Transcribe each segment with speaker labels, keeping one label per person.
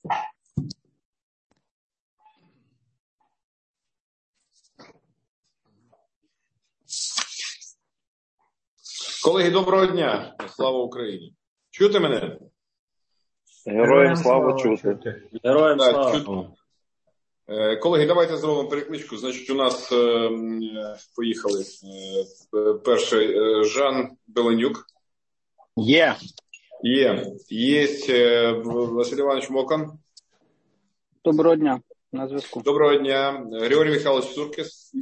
Speaker 1: Колеги, доброго дня. Слава Україні. Чути мене?
Speaker 2: Героям слава чути.
Speaker 3: Героям слава.
Speaker 1: Колеги, давайте зробимо перекличку. Значить, у нас поїхали перший Жан Беленюк.
Speaker 3: Є.
Speaker 1: Є Василь Іванович Мокан.
Speaker 4: Доброго дня. На зв'язку.
Speaker 1: Доброго дня. Григорій Михайлович Суркіс.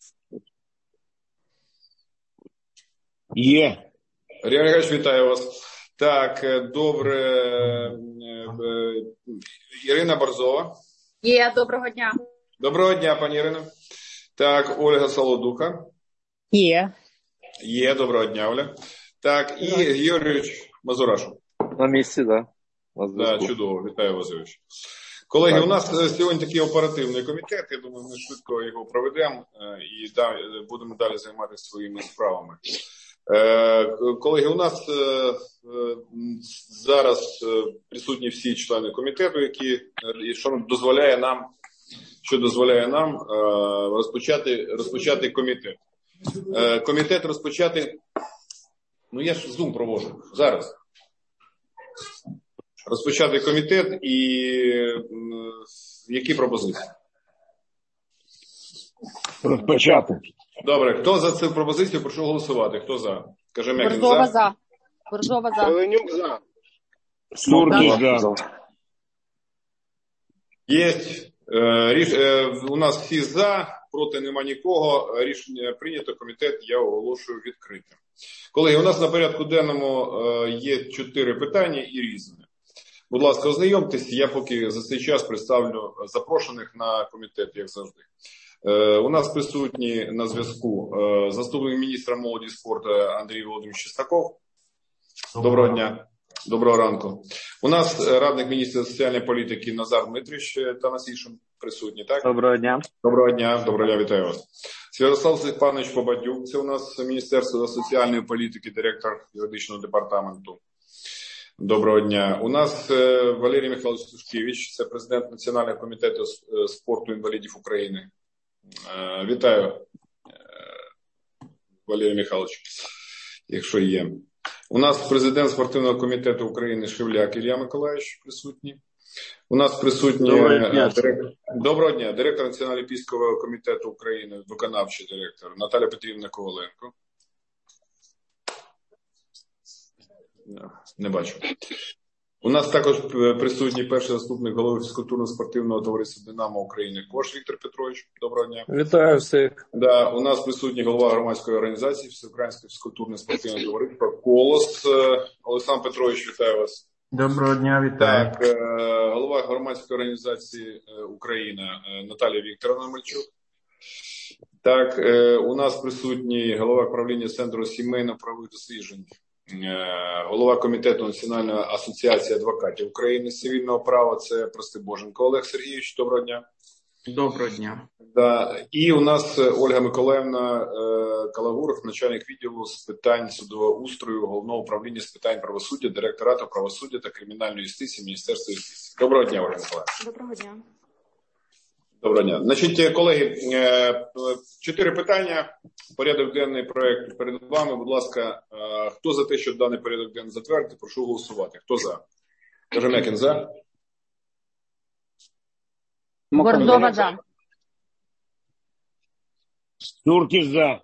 Speaker 3: Є.
Speaker 1: Григорій Михайлович, вітаю вас. Так, добре. Ірина Борзова.
Speaker 5: Є, доброго дня.
Speaker 1: Доброго дня, пані Ірино. Так, Ольга Солодуха. Є, доброго дня, Оля. Так, і Георгійович Мазурашу.
Speaker 2: На місці, так.
Speaker 1: Да, чудово, вітаю вас, Георгійович. Колеги, у нас сьогодні такий оперативний комітет, я думаю, ми швидко його проведемо і будемо далі займатися своїми справами. Колеги, у нас зараз присутні всі члени комітету, що дозволяє нам розпочати комітет. Комітет розпочати, я ж Zoom проводжу зараз. Розпочати комітет і які пропозиції?
Speaker 3: Розпочати.
Speaker 1: Добре, хто за цю пропозицію, прошу голосувати. Хто за? Каже Мекін
Speaker 5: за. Борзова за.
Speaker 3: Беленюк за. Суркіс за.
Speaker 1: Є. У нас всі за, проти нема нікого. Рішення прийнято, комітет я оголошую відкритим. Колеги, у нас на порядку денному є 4 питання і різне. Будь ласка, ознайомтесь, я поки за цей час представлю запрошених на комітет, як завжди. У нас присутні на зв'язку заступник міністра молоді і спорту Андрій Володимирович Чистаков. Доброго дня. Доброго ранку. У нас радник міністра соціальної політики Назар Дмитрович Танасішин присутній, так?
Speaker 4: Доброго дня.
Speaker 1: Доброго дня, вітаю вас. Святослав Степанович Побадюк, це у нас Міністерство соціальної політики, директор юридичного департаменту. Доброго дня. У нас Валерій Михайлович Сушкевич, це президент Національного комітету спорту інвалідів України. Вітаю, Валерій Михайлович, якщо є. У нас президент спортивного комітету України Шевляк Ілля Миколаївич присутній. У нас присутні Доброго дня, директор Національного олімпійського комітету України, виконавчий директор Наталя Петрівна Коваленко. Не бачу. У нас також присутній перший заступник голови фізкультурно-спортивного товариства «Динамо» України Кош Віктор Петрович. Доброго дня.
Speaker 3: Вітаю всіх.
Speaker 1: Да, у нас присутній голова громадської організації Всеукраїнське фізкультурно-спортивне товариство «Колос» Олександр Петрович, вітаю вас.
Speaker 6: Доброго дня, вітаю.
Speaker 1: Так, голова громадської організації Україна Наталія Вікторовна Мальчук. Так, у нас присутній голова правління Центру сімейно-правових досліджень, голова комітету Національної асоціації адвокатів України з цивільного права, це Простибоженко Олег Сергійович. Доброго дня.
Speaker 6: Доброго дня.
Speaker 1: Да. І у нас Ольга Миколаївна Калагур, начальник відділу з питань судового устрою Головного управління з питань правосуддя, директорату правосуддя та кримінальної юстиції Міністерства юстиції. Доброго дня, Ольга Миколаївна.
Speaker 5: Доброго дня.
Speaker 1: Доброго дня. Значить, колеги, 4 питання. Порядок денний проект перед вами. Будь ласка, хто за те, щоб даний порядок денний затвердити, прошу голосувати. Хто за? Каже Мекін за.
Speaker 5: Борзова за.
Speaker 3: Суркіс за.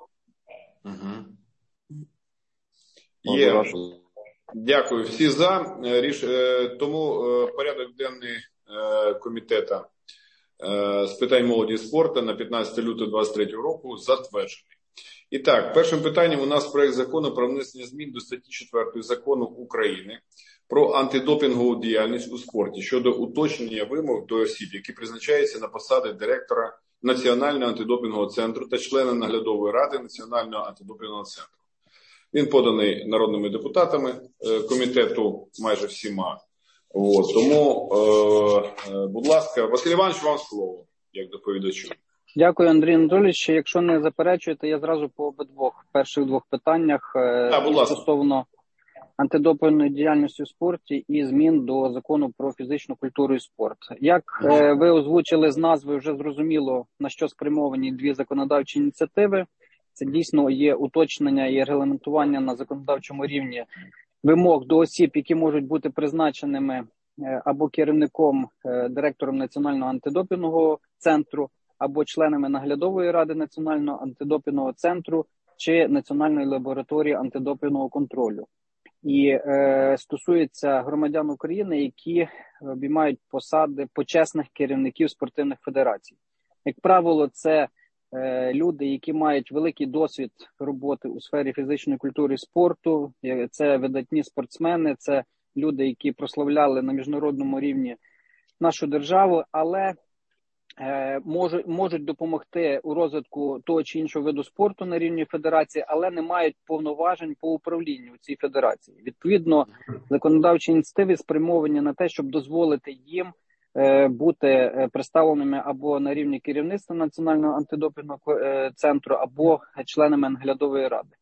Speaker 1: Є. Дякую. Всі за. Тому порядок денний комітету з питань молоді і спорту на 15 лютого 2023 року затверджений. І так, першим питанням у нас проект закону про внесення змін до статті 4 закону України про антидопінгову діяльність у спорті щодо уточнення вимог до осіб, які призначаються на посади директора Національного антидопінгового центру та члена наглядової ради Національного антидопінгового центру. Він поданий народними депутатами комітету майже всіма. Тому, будь ласка, Василь Іванович, вам слово, як доповідачу.
Speaker 4: Дякую, Андрій Анатолійович. Якщо не заперечуєте, я зразу по перших двох питаннях антидопінгової діяльності у спорті і змін до закону про фізичну культуру і спорт. Як ви озвучили з назви, вже зрозуміло, на що спрямовані дві законодавчі ініціативи. Це дійсно є уточнення і регламентування на законодавчому рівні вимог до осіб, які можуть бути призначеними або керівником, директором Національного антидопінгового центру, або членами наглядової ради Національного антидопінгового центру чи Національної лабораторії антидопінгового контролю. І стосується громадян України, які обіймають посади почесних керівників спортивних федерацій. Як правило, це люди, які мають великий досвід роботи у сфері фізичної культури і спорту, це видатні спортсмени, це люди, які прославляли на міжнародному рівні нашу державу, але можуть допомогти у розвитку того чи іншого виду спорту на рівні федерації, але не мають повноважень по управлінню у цій федерації. Відповідно, законодавчі ініціативи спрямовані на те, щоб дозволити їм бути представленими або на рівні керівництва Національного антидопінгового центру, або членами наглядової ради.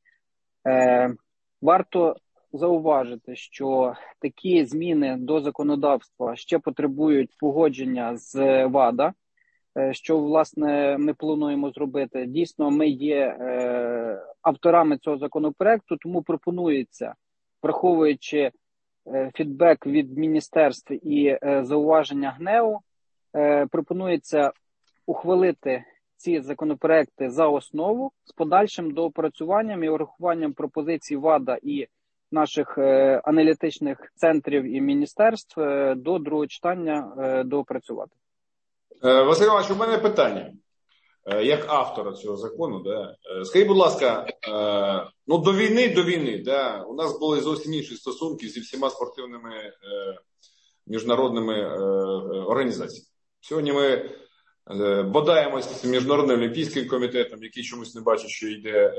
Speaker 4: Варто зауважити, що такі зміни до законодавства ще потребують погодження з ВАДА, що, власне, ми плануємо зробити. Дійсно, ми є авторами цього законопроекту, тому пропонується, враховуючи фідбек від міністерств і зауваження ГНЕУ, пропонується ухвалити ці законопроекти за основу з подальшим доопрацюванням і урахуванням пропозицій ВАДА і наших аналітичних центрів і міністерств до другого читання доопрацювати.
Speaker 1: Василь Іванович, у мене питання. Як автора цього закону, да, скажіть, будь ласка, ну до війни, да, у нас були зовсім інші стосунки зі всіма спортивними міжнародними організаціями. Сьогодні ми бодаємося з Міжнародним олімпійським комітетом, який чомусь не бачить, що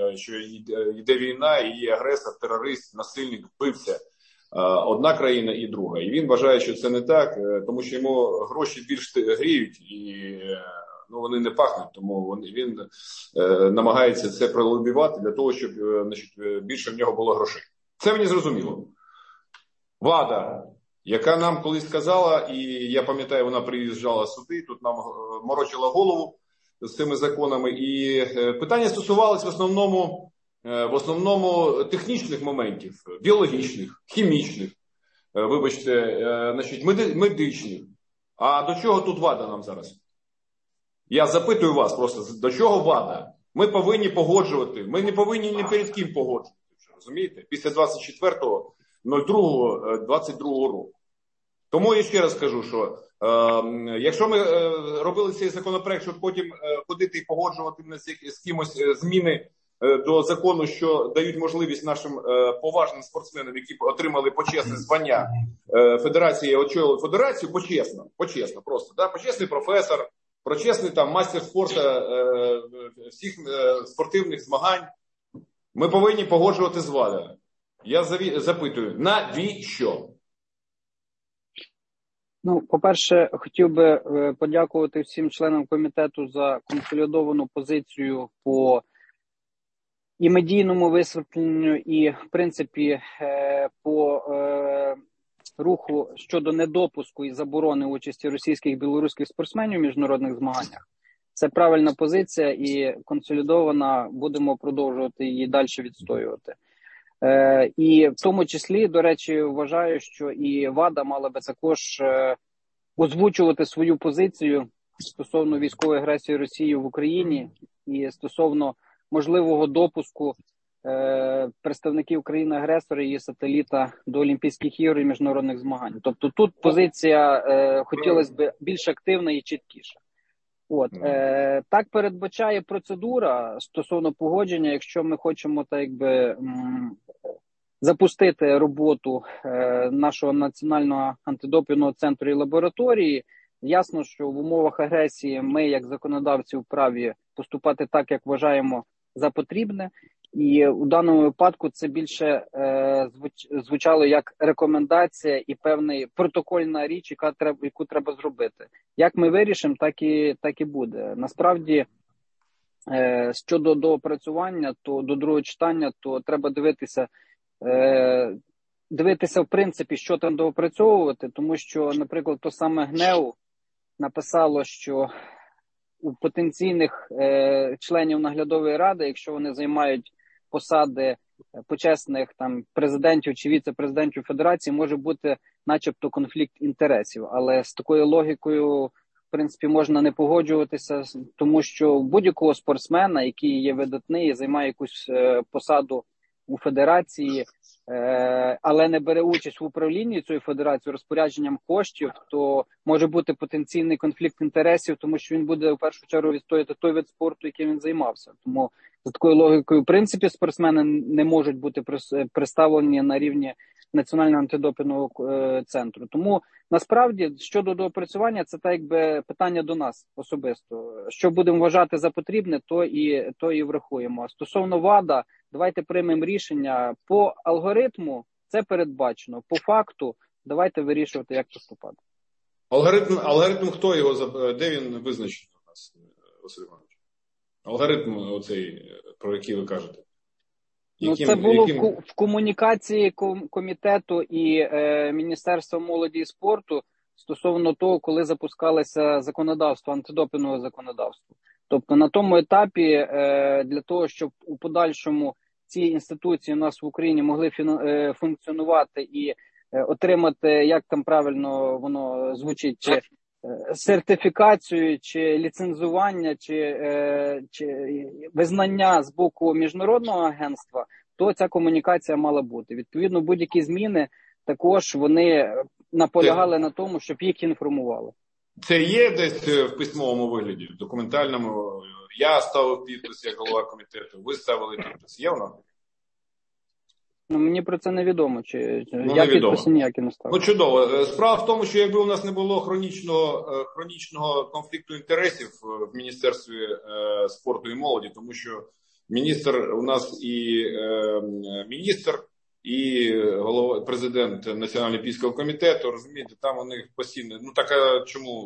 Speaker 1: йде війна, і є агресор, терорист, насильник, вбивця. Одна країна і друга. І він вважає, що це не так, тому що йому гроші більш гріють і вони не пахнуть, тому він намагається це пролобівати для того, щоб більше в нього було грошей. Це мені зрозуміло. ВАДА, яка нам колись сказала, і я пам'ятаю, вона приїжджала сюди, тут нам морочила голову з цими законами, і питання стосувалось в основному технічних моментів, біологічних, хімічних, медичних. А до чого тут ВАДА нам зараз? Я запитую вас просто, до чого ВАДА? Ми повинні погоджувати, ми не повинні ні перед ким погоджувати, розумієте? Після 24.02.22 року. Тому я ще раз скажу, що якщо ми робили цей законопроект, щоб потім ходити і погоджувати з кимось зміни до закону, що дають можливість нашим поважним спортсменам, які отримали почесне звання федерації, очолили федерацію, почесно просто, да? Почесний професор, почесний там мастер спорту всіх спортивних змагань, ми повинні погоджувати з ВАДА. Я запитую, навіщо?
Speaker 4: Ну, по-перше, хотів би подякувати всім членам комітету за консолідовану позицію по і медійному висвітленню, і, в принципі, по руху щодо недопуску і заборони участі російських і білоруських спортсменів в міжнародних змаганнях. Це правильна позиція і консолідована, будемо продовжувати її далі відстоювати. І в тому числі, до речі, вважаю, що і ВАДА мала би також озвучувати свою позицію стосовно військової агресії Росії в Україні і стосовно можливого допуску представників країни-агресора і її сателіта до Олімпійських ігор і міжнародних змагань. Тобто тут позиція хотілося б більш активна і чіткіша. Так передбачає процедура стосовно погодження, якщо ми хочемо запустити роботу нашого Національного антидопінгового центру і лабораторії. Ясно, що в умовах агресії ми, як законодавці, вправі поступати так, як вважаємо за потрібне. І у даному випадку це більше звучало як рекомендація і певна протокольна річ, яку треба зробити. Як ми вирішимо, так і буде. Насправді, щодо доопрацювання, то до другого читання, то треба дивитися дивитися, в принципі, що там доопрацьовувати, тому що, наприклад, то саме ГНЕУ написало, що у потенційних членів наглядової ради, якщо вони займають посади почесних там президентів чи віце-президентів Федерації, може бути начебто конфлікт інтересів. Але з такою логікою, в принципі, можна не погоджуватися, тому що у будь-якого спортсмена, який є видатний і займає якусь посаду у федерації, але не бере участь в управлінні цією федерацією розпорядженням коштів, то може бути потенційний конфлікт інтересів, тому що він буде в першу чергу відстояти той вид спорту, яким він займався. Тому за такою логікою, в принципі, спортсмени не можуть бути представлені на рівні Національного антидопінгового центру. Тому насправді щодо доопрацювання, це так якби питання до нас особисто. Що будемо вважати за потрібне, то і врахуємо. А стосовно ВАДА, давайте приймемо рішення. По алгоритму це передбачено. По факту давайте вирішувати, як поступати.
Speaker 1: Алгоритм хто його, де він визначений у нас, Василь Іванович? Алгоритм оцей, про який ви кажете.
Speaker 4: Це було в комунікації комітету і Міністерства молоді і спорту стосовно того, коли запускалося законодавство, антидопінгове законодавство. Тобто на тому етапі для того, щоб у подальшому ці інституції у нас в Україні могли функціонувати і отримати, як там правильно воно звучить, чи сертифікацію, чи ліцензування, чи визнання з боку міжнародного агентства, то ця комунікація мала бути. Відповідно, будь-які зміни також вони наполягали на тому, щоб їх інформували.
Speaker 1: Це є десь в письмовому вигляді, в документальному? Я ставив підпис як голова комітету, ви ставили підпис. Є воно?
Speaker 4: Мені про це невідомо, я підписи ніякі не ставив.
Speaker 1: Чудово. Справа в тому, що якби у нас не було хронічного конфлікту інтересів в Міністерстві спорту і молоді, тому що міністр у нас і міністр, і президент Національного олімпійського комітету, розумієте, там у них постійно, так а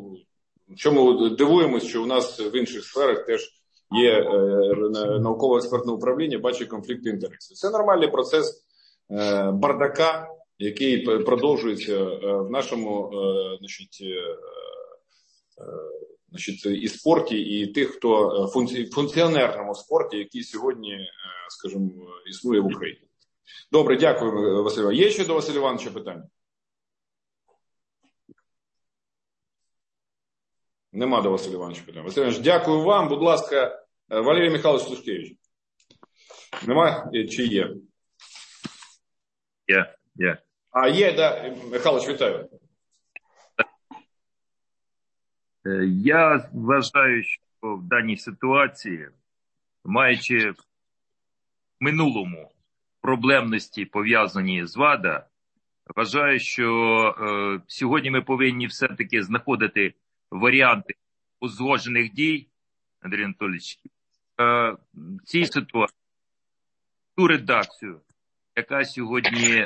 Speaker 1: чому дивуємось, що у нас в інших сферах теж є науково-експертне управління, бачить конфлікт інтересів. Це нормальний процес бардака, який продовжується в нашому і спорті, і тих, хто функціонерному спорті, який сьогодні, скажімо, існує в Україні. Добре, дякую, Василь Іванович. Є ще до Василя Івановича питання? Нема до Василя Івановича питання. Василь Іванович, дякую вам. Будь ласка, Валерій Михайлович Сушкевич. Нема чи є?
Speaker 7: Є.
Speaker 1: Є, да. Михайлович, вітаю.
Speaker 7: Я вважаю, що в даній ситуації, маючи в минулому проблемності, пов'язані з ВАДА, вважаю, що сьогодні ми повинні все-таки знаходити варіанти узгоджених дій, Андрій Анатолійович, в цій ситуації, ту редакцію, яка сьогодні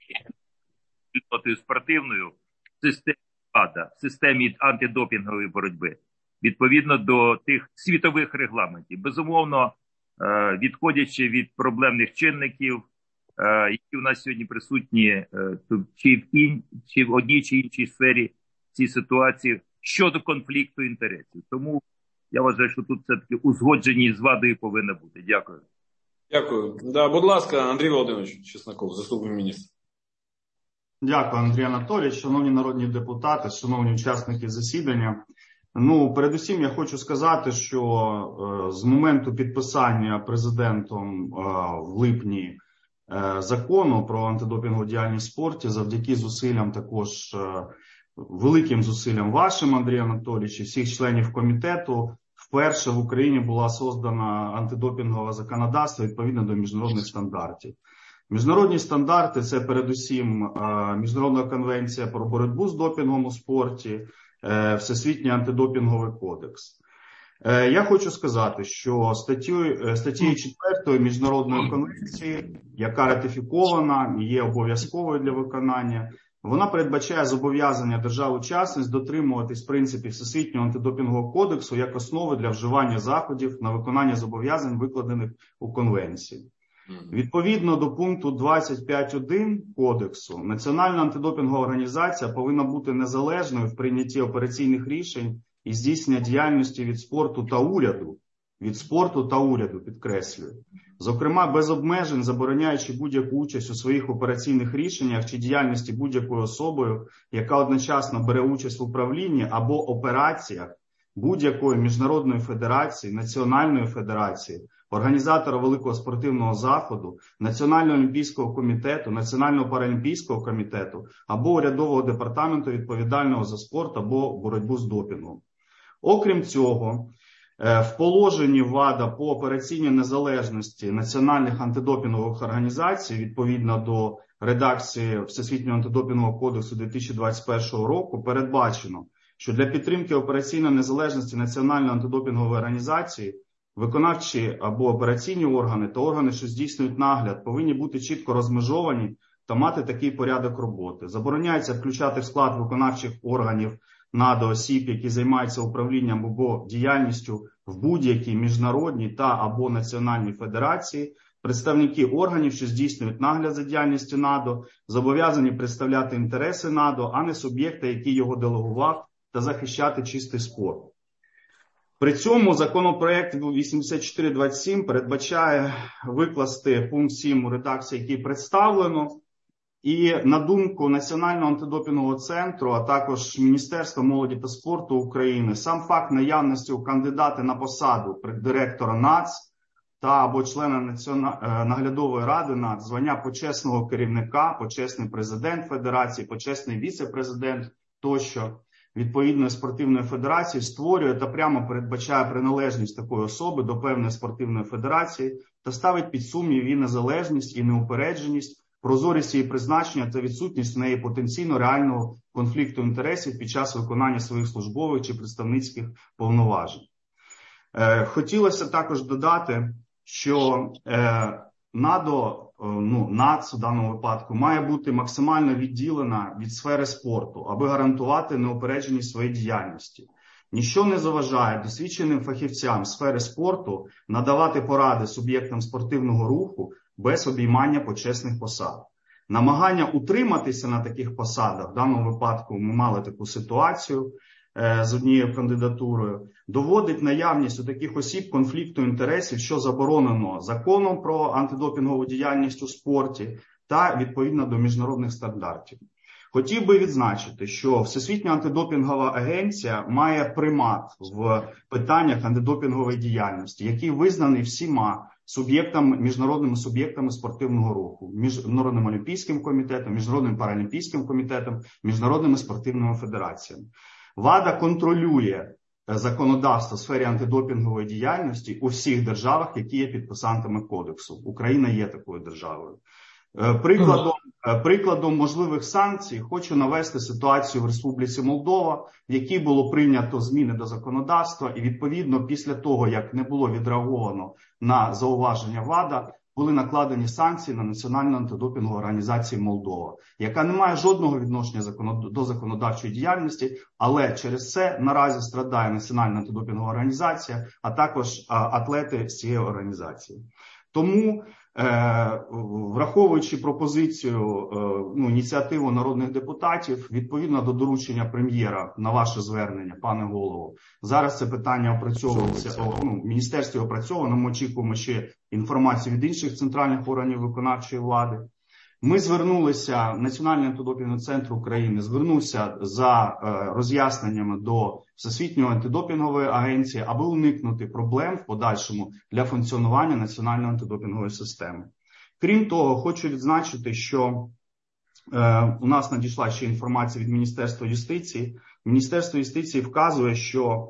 Speaker 7: спортивною в системі ВАДА, в системі антидопінгової боротьби, відповідно до тих світових регламентів. Безумовно, відходячи від проблемних чинників, які у нас сьогодні присутні чи в одній чи іншій сфері цій ситуації щодо конфлікту інтересів. Тому я вважаю, що тут все-таки узгодженість з ВАДою повинна бути. Дякую.
Speaker 1: Дякую. Да, будь ласка, Андрій Володимирович Чесноков, заступник міністра.
Speaker 6: Дякую, Андрій Анатолійович. Шановні народні депутати, шановні учасники засідання. Передусім я хочу сказати, що з моменту підписання президентом в липні закону про антидопінгову діяльність в спорті, завдяки зусиллям також, великим зусиллям вашим, Андрій Анатолійович, і всіх членів комітету, вперше в Україні була создана антидопінгове законодавство відповідно до міжнародних стандартів. Міжнародні стандарти – це передусім Міжнародна конвенція про боротьбу з допінгом у спорті, Всесвітній антидопінговий кодекс. Я хочу сказати, що статтею 4 Міжнародної конвенції, яка ратифікована і є обов'язковою для виконання, вона передбачає зобов'язання держав-учасниць дотримуватись принципів Всесвітнього антидопінгового кодексу як основи для вживання заходів на виконання зобов'язань, викладених у конвенції. Відповідно до пункту 25.1 Кодексу, Національна антидопінгова організація повинна бути незалежною в прийнятті операційних рішень і здійснення діяльності від спорту та уряду. Від спорту та уряду, підкреслюю. Зокрема, без обмежень, забороняючи будь-яку участь у своїх операційних рішеннях чи діяльності будь-якою особою, яка одночасно бере участь в управлінні або операціях будь-якої міжнародної федерації, національної федерації, організатора великого спортивного заходу, Національного олімпійського комітету, Національного паралімпійського комітету або урядового департаменту, відповідального за спорт або боротьбу з допінгом. Окрім цього, в положенні ВАДА по операційній незалежності національних антидопінгових організацій, відповідно до редакції Всесвітнього антидопінгового кодексу 2021 року, передбачено, що для підтримки операційної незалежності національної антидопінгової організації виконавчі або операційні органи та органи, що здійснюють нагляд, повинні бути чітко розмежовані та мати такий порядок роботи. Забороняється включати в склад виконавчих органів НАДО осіб, які займаються управлінням або діяльністю в будь-якій міжнародній та або національній федерації. Представники органів, що здійснюють нагляд за діяльністю НАДО, зобов'язані представляти інтереси НАДО, а не суб'єкта, який його делегував, та захищати чистий спорт. При цьому законопроект 8427 передбачає викласти пункт 7 у редакції, який представлено. І на думку Національного антидопінгового центру, а також Міністерства молоді та спорту України, сам факт наявності у кандидата на посаду директора НАЦ та або члена наглядової ради НАЦ, звання почесного керівника, почесний президент федерації, почесний віце-президент тощо відповідної спортивної федерації створює та прямо передбачає приналежність такої особи до певної спортивної федерації та ставить під сумнів її незалежність і неупередженість, прозорість її призначення та відсутність в неї потенційно реального конфлікту інтересів під час виконання своїх службових чи представницьких повноважень. Хотілося також додати, що НАДО, НАЦ у даному випадку, має бути максимально відділена від сфери спорту, аби гарантувати неупередженість своєї діяльності. Ніщо не заважає досвідченим фахівцям сфери спорту надавати поради суб'єктам спортивного руху без обіймання почесних посад. Намагання утриматися на таких посадах, в даному випадку ми мали таку ситуацію з однією кандидатурою, доводить наявність у таких осіб конфлікту інтересів, що заборонено законом про антидопінгову діяльність у спорті та відповідно до міжнародних стандартів. Хотів би відзначити, що Всесвітня антидопінгова агенція має примат в питаннях антидопінгової діяльності, який визнаний всіма міжнародними суб'єктами спортивного руху, Міжнародним олімпійським комітетом, Міжнародним паралімпійським комітетом, міжнародними спортивними федераціями. ВАДА контролює законодавство в сфері антидопінгової діяльності у всіх державах, які є підписантами кодексу. Україна є такою державою. Прикладом можливих санкцій хочу навести ситуацію в Республіці Молдова, в якій було прийнято зміни до законодавства, і відповідно після того, як не було відреаговано на зауваження ВАДА, були накладені санкції на Національну антидопінгову організацію Молдова, яка не має жодного відношення до законодавчої діяльності, але через це наразі страдає Національна антидопінгова організація, а також атлети з цієї організації. Тому, враховуючи пропозицію, ініціативу народних депутатів, відповідно до доручення прем'єра на ваше звернення, пане голово, зараз це питання опрацьовується, в міністерстві опрацьовано, ми очікуємо ще інформацію від інших центральних органів виконавчої влади. Ми звернулися, Національний антидопінговий центр України звернувся за роз'ясненнями до Всесвітньої антидопінгової агенції, аби уникнути проблем в подальшому для функціонування національної антидопінгової системи. Крім того, хочу відзначити, що у нас надійшла ще інформація від Міністерства юстиції. Міністерство юстиції вказує, що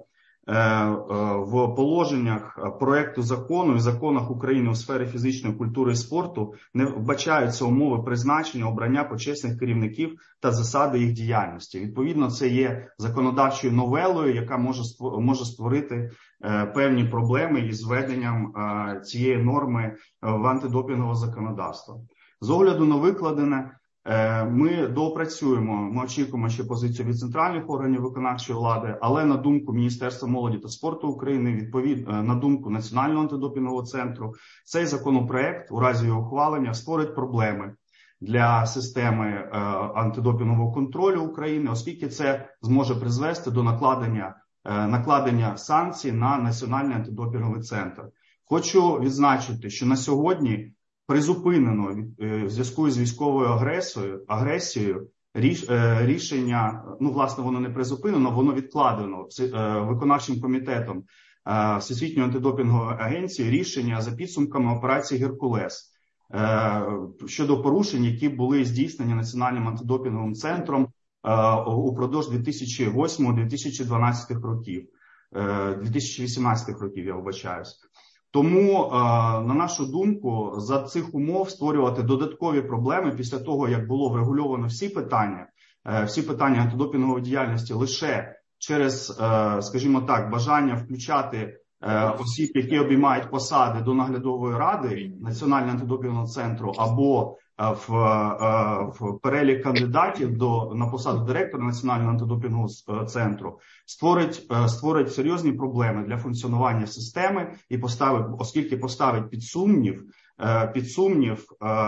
Speaker 6: в положеннях проекту закону і законах України у сфері фізичної культури і спорту не вбачаються умови призначення, обрання почесних керівників та засади їх діяльності. Відповідно, це є законодавчою новелою, яка може створити певні проблеми із введенням цієї норми в антидопінгове законодавство. З огляду на викладене, Ми доопрацюємо, ми очікуємо ще позицію від центральних органів виконавчої влади, але на думку Міністерства молоді та спорту України, відповідно на думку Національного антидопінгового центру, цей законопроект у разі його ухвалення створить проблеми для системи антидопінгового контролю України, оскільки це зможе призвести до накладення санкцій на Національний антидопінговий центр. Хочу відзначити, що на сьогодні призупинено в зв'язку з військовою агресією рішення, ну, власне, воно не призупинено, воно відкладено виконавчим комітетом Всесвітньої антидопінгової агенції рішення за підсумками операції «Геркулес» щодо порушень, які були здійснені Національним антидопінговим центром упродовж 2008-2012 років, 2018 років, я вибачаюсь. Тому, на нашу думку, за цих умов створювати додаткові проблеми після того, як було врегульовано всі питання антидопінгової діяльності лише через, скажімо так, бажання включати осіб, які обіймають посади до наглядової ради Національного антидопінгового центру або в перелік кандидатів на посаду директора Національного антидопінгового центру, створить серйозні проблеми для функціонування системи і оскільки поставить під сумнів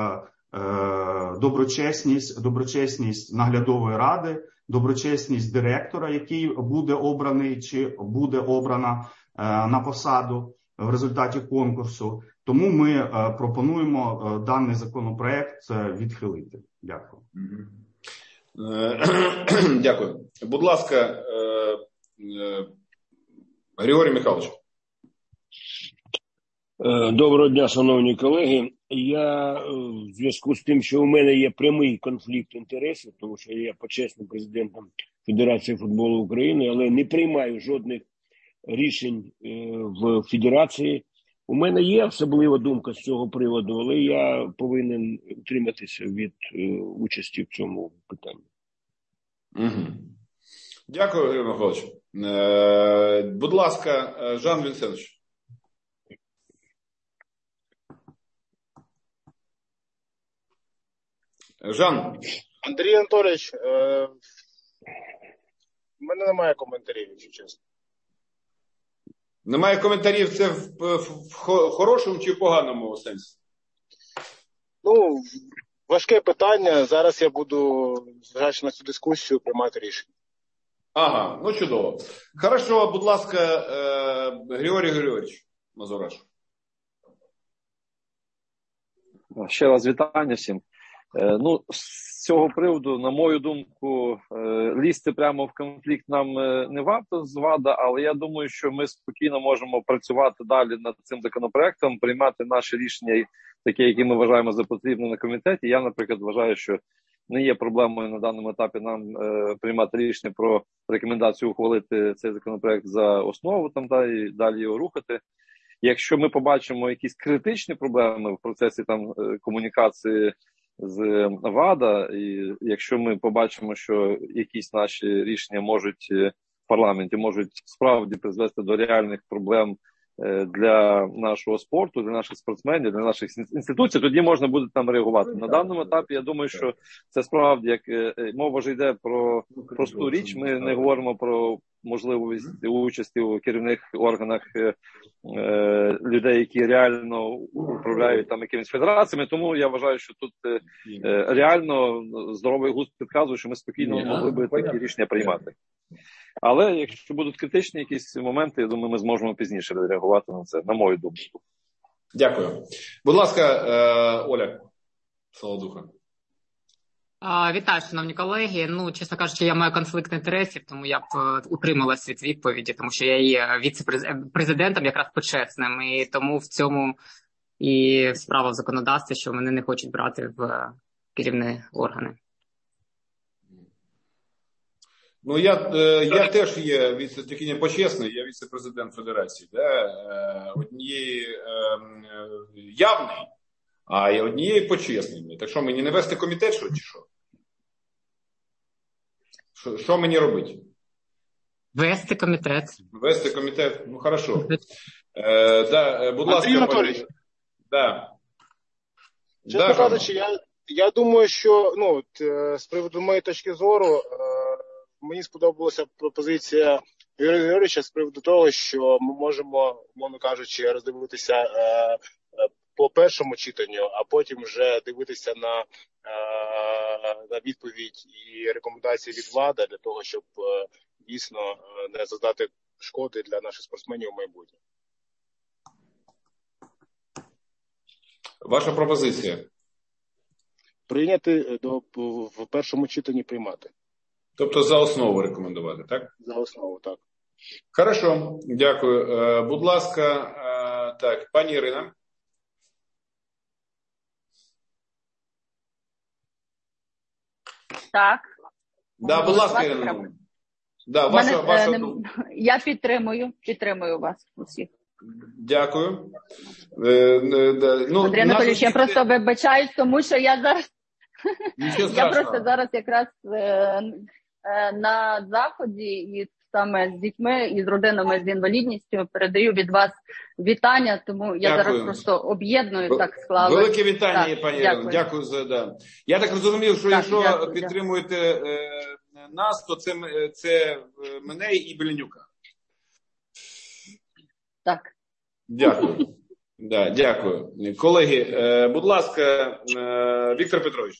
Speaker 6: доброчесність наглядової ради, доброчесність директора, який буде обраний чи буде обрана на посаду в результаті конкурсу. Тому ми пропонуємо даний законопроект відхилити. Дякую.
Speaker 1: Дякую. Будь ласка, Григорій Михайлович.
Speaker 3: Доброго дня, шановні колеги. Я в зв'язку з тим, що у мене є прямий конфлікт інтересів, тому що я є почесним президентом Федерації футболу України, але не приймаю жодних рішень в Федерації. У мене є особлива думка з цього приводу, але я повинен утриматися від участі в цьому питанні.
Speaker 1: Угу. Дякую, Григорій Михайлович. Будь ласка, Жан Вінсенович. Жан.
Speaker 8: Андрій Анатолійович, в мене немає коментарів, якщо чесно.
Speaker 1: Немає коментарів, це в хорошому чи в поганому сенсі?
Speaker 8: Ну, важке питання. Зараз я буду, зважаючи на цю дискусію, приймати рішення.
Speaker 1: Ага, ну чудово. Хорошо, будь ласка, Григорій Григорійович Мазураш.
Speaker 2: Ще раз вітання всім. Ну, з цього приводу, на мою думку, лізти прямо в конфлікт нам не варто з ВАДА, але я думаю, що ми спокійно можемо працювати далі над цим законопроектом, приймати наші рішення, такі, які ми вважаємо за потрібне на комітеті. Я, наприклад, вважаю, що не є проблемою на даному етапі нам приймати рішення про рекомендацію ухвалити цей законопроект за основу там, і далі його рухати. Якщо ми побачимо якісь критичні проблеми в процесі там комунікації з ВАДА, і якщо ми побачимо, що якісь наші рішення можуть в парламенті можуть справді призвести до реальних проблем для нашого спорту, для наших спортсменів, для наших інституцій, тоді можна буде там реагувати. На даному етапі, я думаю, що це справді, як мова ж йде про просту річ, ми не говоримо про можливість участі у керівних органах людей, які реально управляють там якимись федераціями, тому я вважаю, що тут реально здоровий глузд підказує, що ми спокійно могли би такі рішення приймати. Але якщо будуть критичні якісь моменти, я думаю, ми зможемо пізніше реагувати на це, на мою думку.
Speaker 1: Дякую. Будь ласка, Оля Солодуха.
Speaker 9: Вітаю, шановні колеги. Ну, чесно кажучи, я маю конфлікт інтересів, тому я б утрималась від відповіді, тому що я є віце-президентом якраз почесним, і тому в цьому і справа в законодавстві, що мене не хочуть брати в керівні органи.
Speaker 1: Ну, я теж є тільки не почесний, я віце-президент Федерації. Да? Однієї явний, а однієї почесний. Так що, мені не вести комітет, чи що? Що мені робити?
Speaker 9: Вести комітет.
Speaker 1: Вести комітет, ну, хорошо. Да, будь ласка,
Speaker 8: Андрій Анатолійович.
Speaker 1: Да.
Speaker 8: Чесно кажучи, Я думаю, що з приводу моєї точки зору, мені сподобалася пропозиція Юрія Григоровича з приводу того, що ми можемо, умовно кажучи, роздивитися по першому читанню, а потім вже дивитися на відповідь і рекомендації від влади для того, щоб дійсно не завдати шкоди для наших спортсменів у майбутньому.
Speaker 1: Ваша пропозиція?
Speaker 8: Прийняти в першому читанні приймати.
Speaker 1: Тобто за основу рекомендувати, так?
Speaker 8: За основу, так.
Speaker 1: Хорошо, дякую. Будь ласка, так, пані Ірина.
Speaker 5: Так.
Speaker 1: Да, будь ласка, Ірина. Да, ваша...
Speaker 5: Я підтримую вас усіх.
Speaker 1: Дякую.
Speaker 5: Андрій Анатолійович, я просто вибачаюсь, тому що я зараз якраз на заході і саме з дітьми і з родинами з інвалідністю передаю від вас вітання, тому я зараз просто об'єдную, так склалося.
Speaker 1: Велике вітання, пані Ірино. Дякую за да. Я так розумів, що якщо підтримуєте нас, то це мене і Беленюка.
Speaker 5: Так.
Speaker 1: Дякую. Да, дякую. Колеги, будь ласка, Віктор Петрович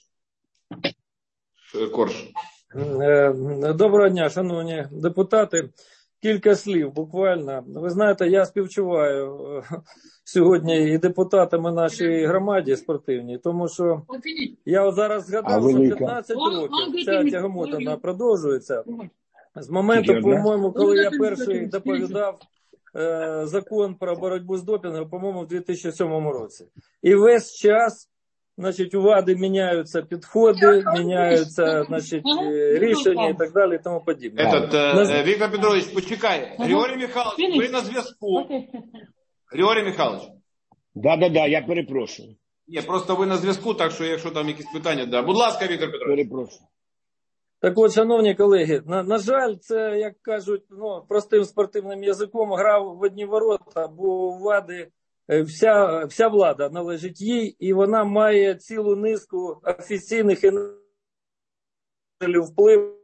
Speaker 1: Корж.
Speaker 10: Доброго дня, шановні депутати. Кілька слів, буквально. Ви знаєте, я співчуваю сьогодні і депутатами нашій громаді спортивній, тому що я от зараз згадав, що 15 років ця тягомотина продовжується. З моменту, по-моєму, коли я перший доповідав закон про боротьбу з допінгом, по-моєму, в 2007 році. І весь час, значить, у влади міняються підходи, міняються, значить, рішення і так далі і тому подібне.
Speaker 1: Віктор Петрович, почекай. Григорій Михайлович, ви на зв'язку. Григорій Михайлович.
Speaker 3: Да, я перепрошую.
Speaker 1: Ні, просто ви на зв'язку, так що якщо там якісь питання, да. Будь ласка, Віктор Петрович.
Speaker 3: Перепрошую.
Speaker 10: Так от, шановні колеги, на жаль, це, як кажуть, простим спортивним язиком, грав в одні ворота, бо у влади вся влада належить їй, і вона має цілу низку офіційних впливу.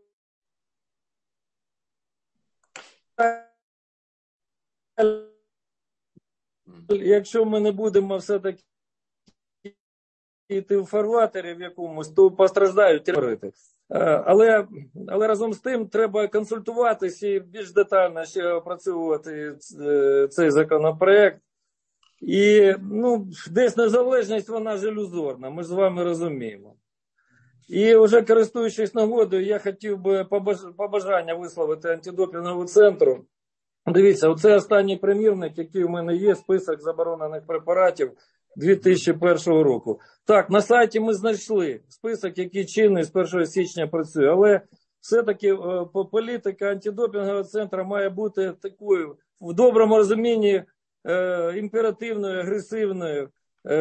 Speaker 10: Якщо ми не будемо все-таки йти в фарватері в якомусь, то постраждають території. Але разом з тим треба консультуватися і більш детально ще опрацьовувати цей законопроект. І десь незалежність, вона ж ілюзорна, ми ж з вами розуміємо. І вже користуючись нагодою, я хотів би побажання висловити антидопінговому центру. Дивіться, оце останній примірник, який у мене є, список заборонених препаратів 2001 року. Так, на сайті ми знайшли список, який чинний з 1 січня працює, але все-таки політика антидопінгового центру має бути такою, в доброму розумінні, імперативною, агресивною.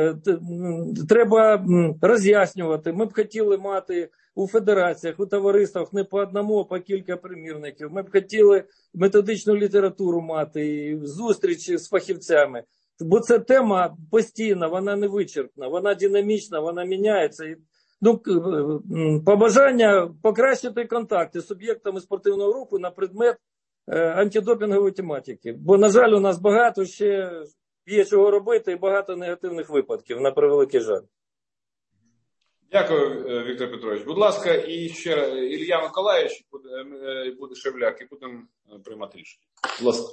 Speaker 10: Треба роз'яснювати. Ми б хотіли мати у федераціях, у товариствах не по одному, а по кілька примірників. Ми б хотіли методичну літературу мати, і зустрічі з фахівцями. Бо це тема постійна, вона не вичерпна, вона динамічна, вона міняється. Побажання покращити контакти з суб'єктами спортивного руху на предмет антидопінгової тематики. Бо, на жаль, у нас багато ще є чого робити і багато негативних випадків, на превеликий жаль.
Speaker 1: Дякую, Віктор Петрович. Будь ласка, і ще Ілля Миколаївич, буде Шевляк, і будемо приймати рішення. Будь ласка.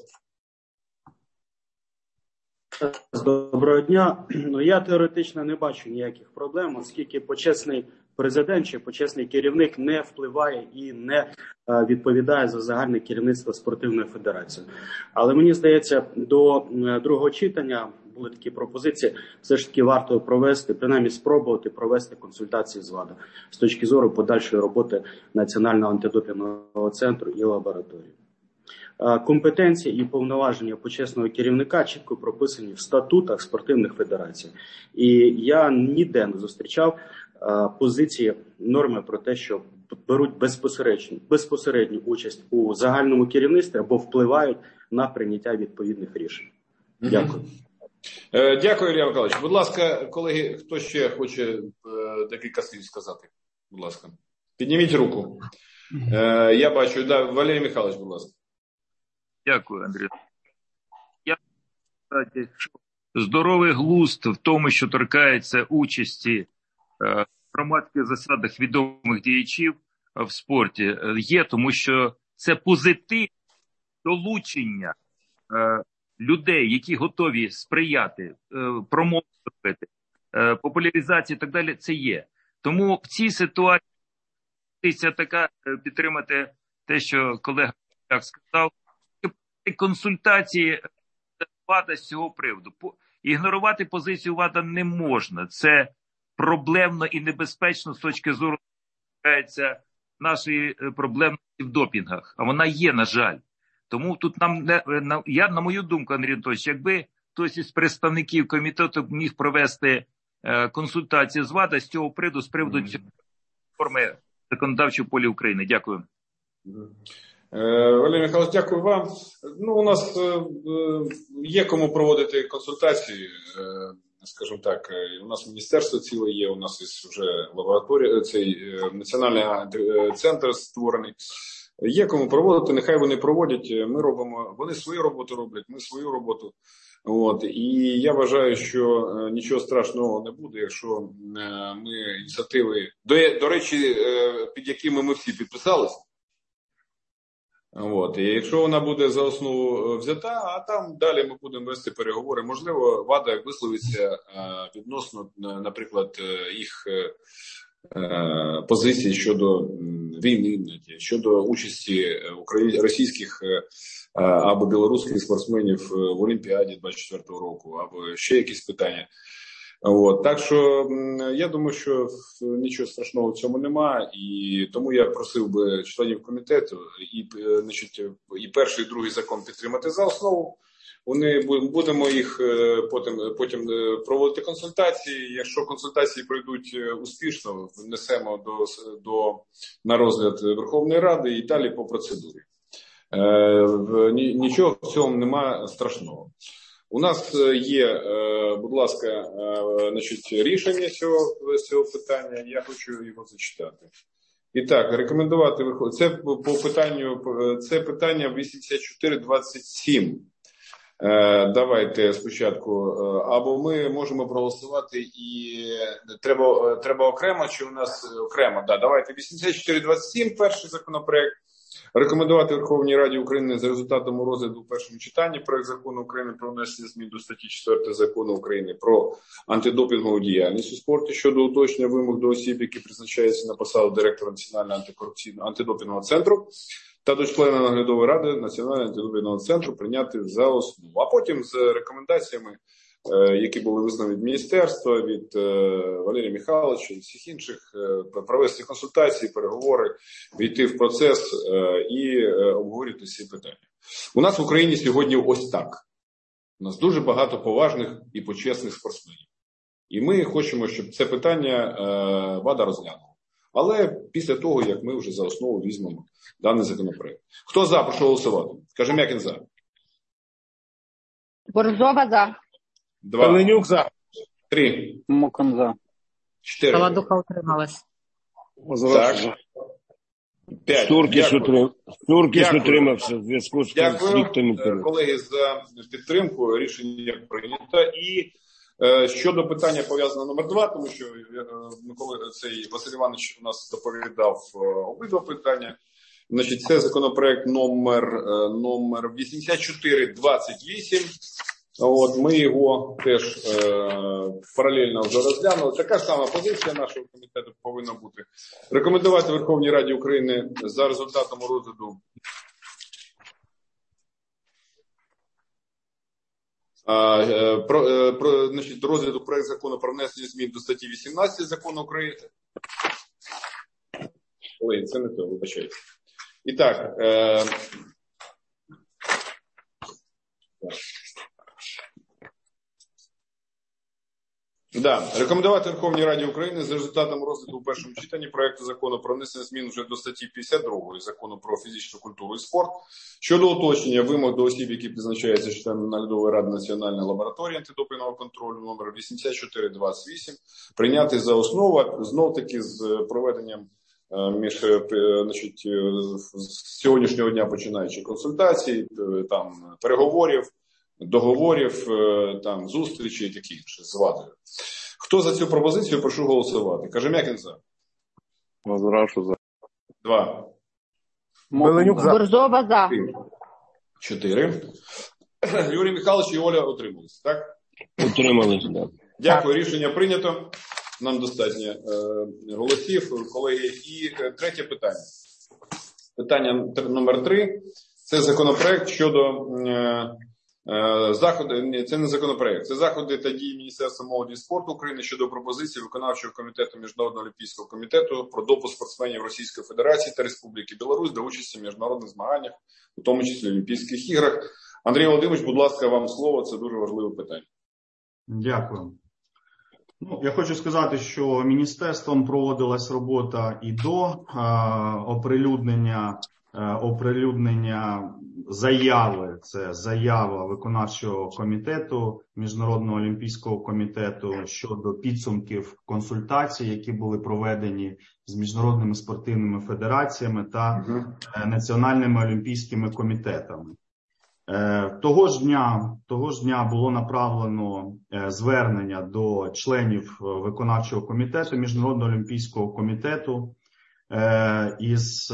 Speaker 11: Доброго дня. Я теоретично не бачу ніяких проблем, оскільки почесний президент чи почесний керівник не впливає і не відповідає за загальне керівництво спортивної федерації. Але мені здається, до другого читання були такі пропозиції, все ж таки варто провести, принаймні спробувати провести консультації з ВАДА з точки зору подальшої роботи Національного антидопінгового центру і лабораторії. Компетенції і повноваження почесного керівника чітко прописані в статутах спортивних федерацій. І я ніде не зустрічав позиції, норми про те, що беруть безпосередню участь у загальному керівництві або впливають на прийняття відповідних рішень. Дякую.
Speaker 1: Дякую, Ілля Миколаївич. Будь ласка, колеги, хто ще хоче декілька слів сказати? Будь ласка. Підніміть руку. Я бачу, да, Валерій Михайлович, будь ласка.
Speaker 7: Дякую, Андрій. Я вважаю, що здоровий глузд в тому, що торкається участі в громадських засадах відомих діячів в спорті, є, тому що це позитив долучення людей, які готові сприяти, промовити, популяризації і так далі, це є. Тому в цій ситуації така підтримати те, що колега сказав, консультації ВАДА з цього приводу. Ігнорувати позицію ВАДА не можна. Це проблемно і небезпечно з точки зору нашої проблемності в допінгах. А вона є, на жаль. Тому тут на мою думку, Андрій Анатолійович, якби хтось із представників комітету міг провести консультації з ВАДА з цього приводу, з приводу цієї форми законодавчої полі України. Дякую.
Speaker 1: Валерій Михайлович, дякую вам. У нас є кому проводити консультації, скажімо так. У нас міністерство ціле є, у нас вже лабораторія, цей національний центр створений. Є кому проводити, нехай вони проводять, ми робимо, вони свою роботу роблять, ми свою роботу. І я вважаю, що нічого страшного не буде, якщо ми ініціативи, до речі, під якими ми всі підписалися. І якщо вона буде за основу взята, а там далі ми будемо вести переговори. Можливо, ВАДА висловиться відносно, наприклад, їх позиції щодо війни, щодо участі російських або білоруських спортсменів в Олімпіаді 24-го року, або ще якісь питання. Так що я думаю, що нічого страшного в цьому нема, і тому я просив би членів комітету і перший, і другий закон підтримати за основу. Будемо їх потім проводити консультації. Якщо консультації пройдуть успішно, внесемо на розгляд Верховної Ради і далі по процедурі. Нічого в цьому нема страшного. У нас є, будь ласка, рішення цього питання. Я хочу його зачитати. І так, рекомендувати це по питанню, це питання 8427. Давайте спочатку, або ми можемо проголосувати і треба окремо, чи у нас окремо? Да, давайте 8427, перший законопроект. Рекомендувати Верховній Раді України за результатами розгляду у першому читанні проект закону України про внесення змін до статті 4 закону України про антидопінгову діяльність у спорті щодо уточнення вимог до осіб, які призначаються на посаду директора Національного антидопінгового центру та до члена наглядової ради Національного антидопінгового центру прийняти за основу. А потім з рекомендаціями, які були визнані від міністерства, від Валерія Михайловича і всіх інших, провести консультації, переговори, війти в процес і обговорити ці питання. У нас в Україні сьогодні ось так. У нас дуже багато поважних і почесних спортсменів. І ми хочемо, щоб це питання ВАДА розглянула. Але після того, як ми вже за основу візьмемо даний законопроект. Хто за, прошу голосувати. Кажем'якін за.
Speaker 5: Борзова за.
Speaker 1: 2.
Speaker 8: Калинюк за.
Speaker 1: 3.
Speaker 4: Мокон за.
Speaker 1: 4.
Speaker 9: Саладуха утрималась.
Speaker 1: Так. 5.
Speaker 3: Туркіс утримався в зв'язку з конфліктами.
Speaker 1: Дякую, колеги, за підтримку. Рішення прийнято. І щодо питання пов'язаного номер 2, тому що коли Василь Іванович у нас доповідав обидва питання. Це законопроект номер 8428. Ми його теж паралельно вже розглянули. Така ж сама позиція нашого комітету повинна бути. Рекомендувати Верховній Раді України за результатом розгляду розгляду проект закону про внесення змін до статті 18 закону України. Ой, це не то, вибачайте. І так, Да. Рекомендувати Верховній Раді України за результатом розгляду у першому читанні проекту закону про внесення змін вже до статті 52 закону про фізичну культуру і спорт щодо уточнення вимог до осіб, які призначаються членами наглядової ради Національної лабораторії антидопінгового контролю номер 8428, прийняти за основу, знов-таки з проведенням з сьогоднішнього дня починаючи консультацій, там, переговорів, договорів, там, зустрічей і таке інше з владою. Хто за цю пропозицію, прошу голосувати. Кажем'якін за.
Speaker 2: Мазурашу за.
Speaker 1: 2.
Speaker 5: Меленюк за. Борзова за.
Speaker 1: 4. Юрій Михайлович і Оля утрималися, так?
Speaker 3: Утрималися, так.
Speaker 1: Дякую, рішення прийнято. Нам достатньо голосів, колеги. І третє питання. Питання номер 3. Це законопроект щодо заходи, це не законопроект, це заходи та дії Міністерства молоді і спорту України щодо пропозиції виконавчого комітету Міжнародного олімпійського комітету про допуск спортсменів Російської Федерації та Республіки Білорусь до участі в міжнародних змаганнях, у тому числі Олімпійських іграх. Андрій Володимирович, будь ласка, вам слово, це дуже важливе питання.
Speaker 6: Дякую. Я хочу сказати, що міністерством проводилась робота і до оприлюднення заяви, це заява виконавчого комітету Міжнародного олімпійського комітету щодо підсумків консультацій, які були проведені з міжнародними спортивними федераціями та національними олімпійськими комітетами. Того ж дня було направлено звернення до членів виконавчого комітету Міжнародного олімпійського комітету із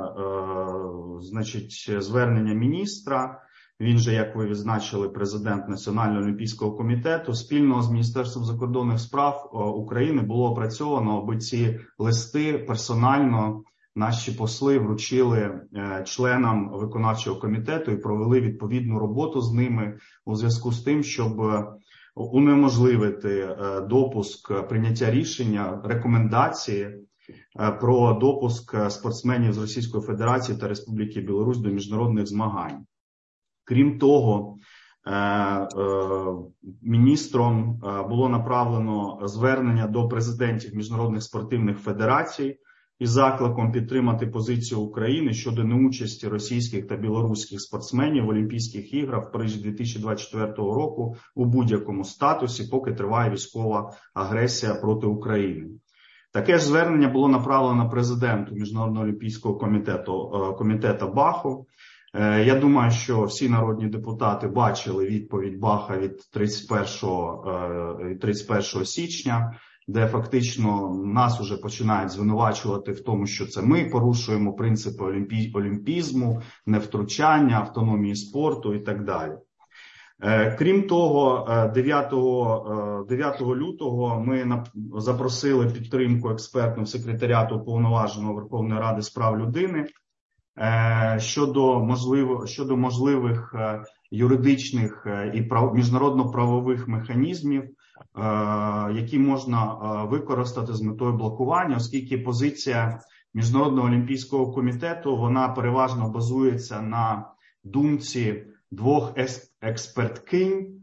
Speaker 6: звернення міністра. Він же, як ви відзначили, президент Національного олімпійського комітету. Спільно з Міністерством закордонних справ України було опрацьовано, аби ці листи персонально наші посли вручили членам виконавчого комітету і провели відповідну роботу з ними у зв'язку з тим, щоб унеможливити допуск прийняття рішення, рекомендації про допуск спортсменів з Російської Федерації та Республіки Білорусь до міжнародних змагань. Крім того, міністром було направлено звернення до президентів міжнародних спортивних федерацій із закликом підтримати позицію України щодо неучасті російських та білоруських спортсменів в Олімпійських іграх в Парижі 2024 року у будь-якому статусі, поки триває військова агресія проти України. Таке ж звернення було направлено президенту Міжнародного олімпійського комітету Баху. Я думаю, що всі народні депутати бачили відповідь Баха від 31 січня, де фактично нас уже починають звинувачувати в тому, що це ми порушуємо принципи олімпізму, невтручання, автономії спорту і так далі. Крім того, 9 лютого ми запросили підтримку експертного секретаріату Уповноваженого Верховної Ради з прав людини щодо можливих юридичних і міжнародно-правових механізмів, які можна використати з метою блокування, оскільки позиція Міжнародного олімпійського комітету, вона переважно базується на думці двох експертинь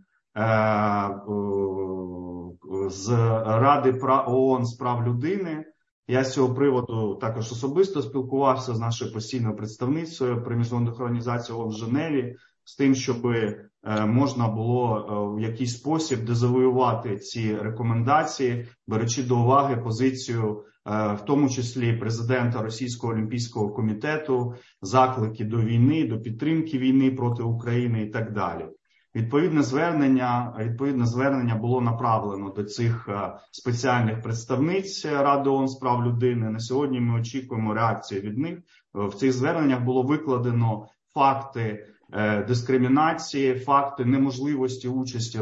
Speaker 6: з Ради ООН з прав людини. Я з цього приводу також особисто спілкувався з нашою постійною представницею при міжнародних організаціях ООН в Женеві з тим, щоб можна було в якийсь спосіб дезавоювати ці рекомендації, беручи до уваги позицію в тому числі президента Російського олімпійського комітету, заклики до війни, до підтримки війни проти України і так далі. Відповідне звернення було направлено до цих спеціальних представниць Ради ООН з прав людини. На сьогодні ми очікуємо реакції від них. В цих зверненнях було викладено факти дискримінації, факти неможливості участі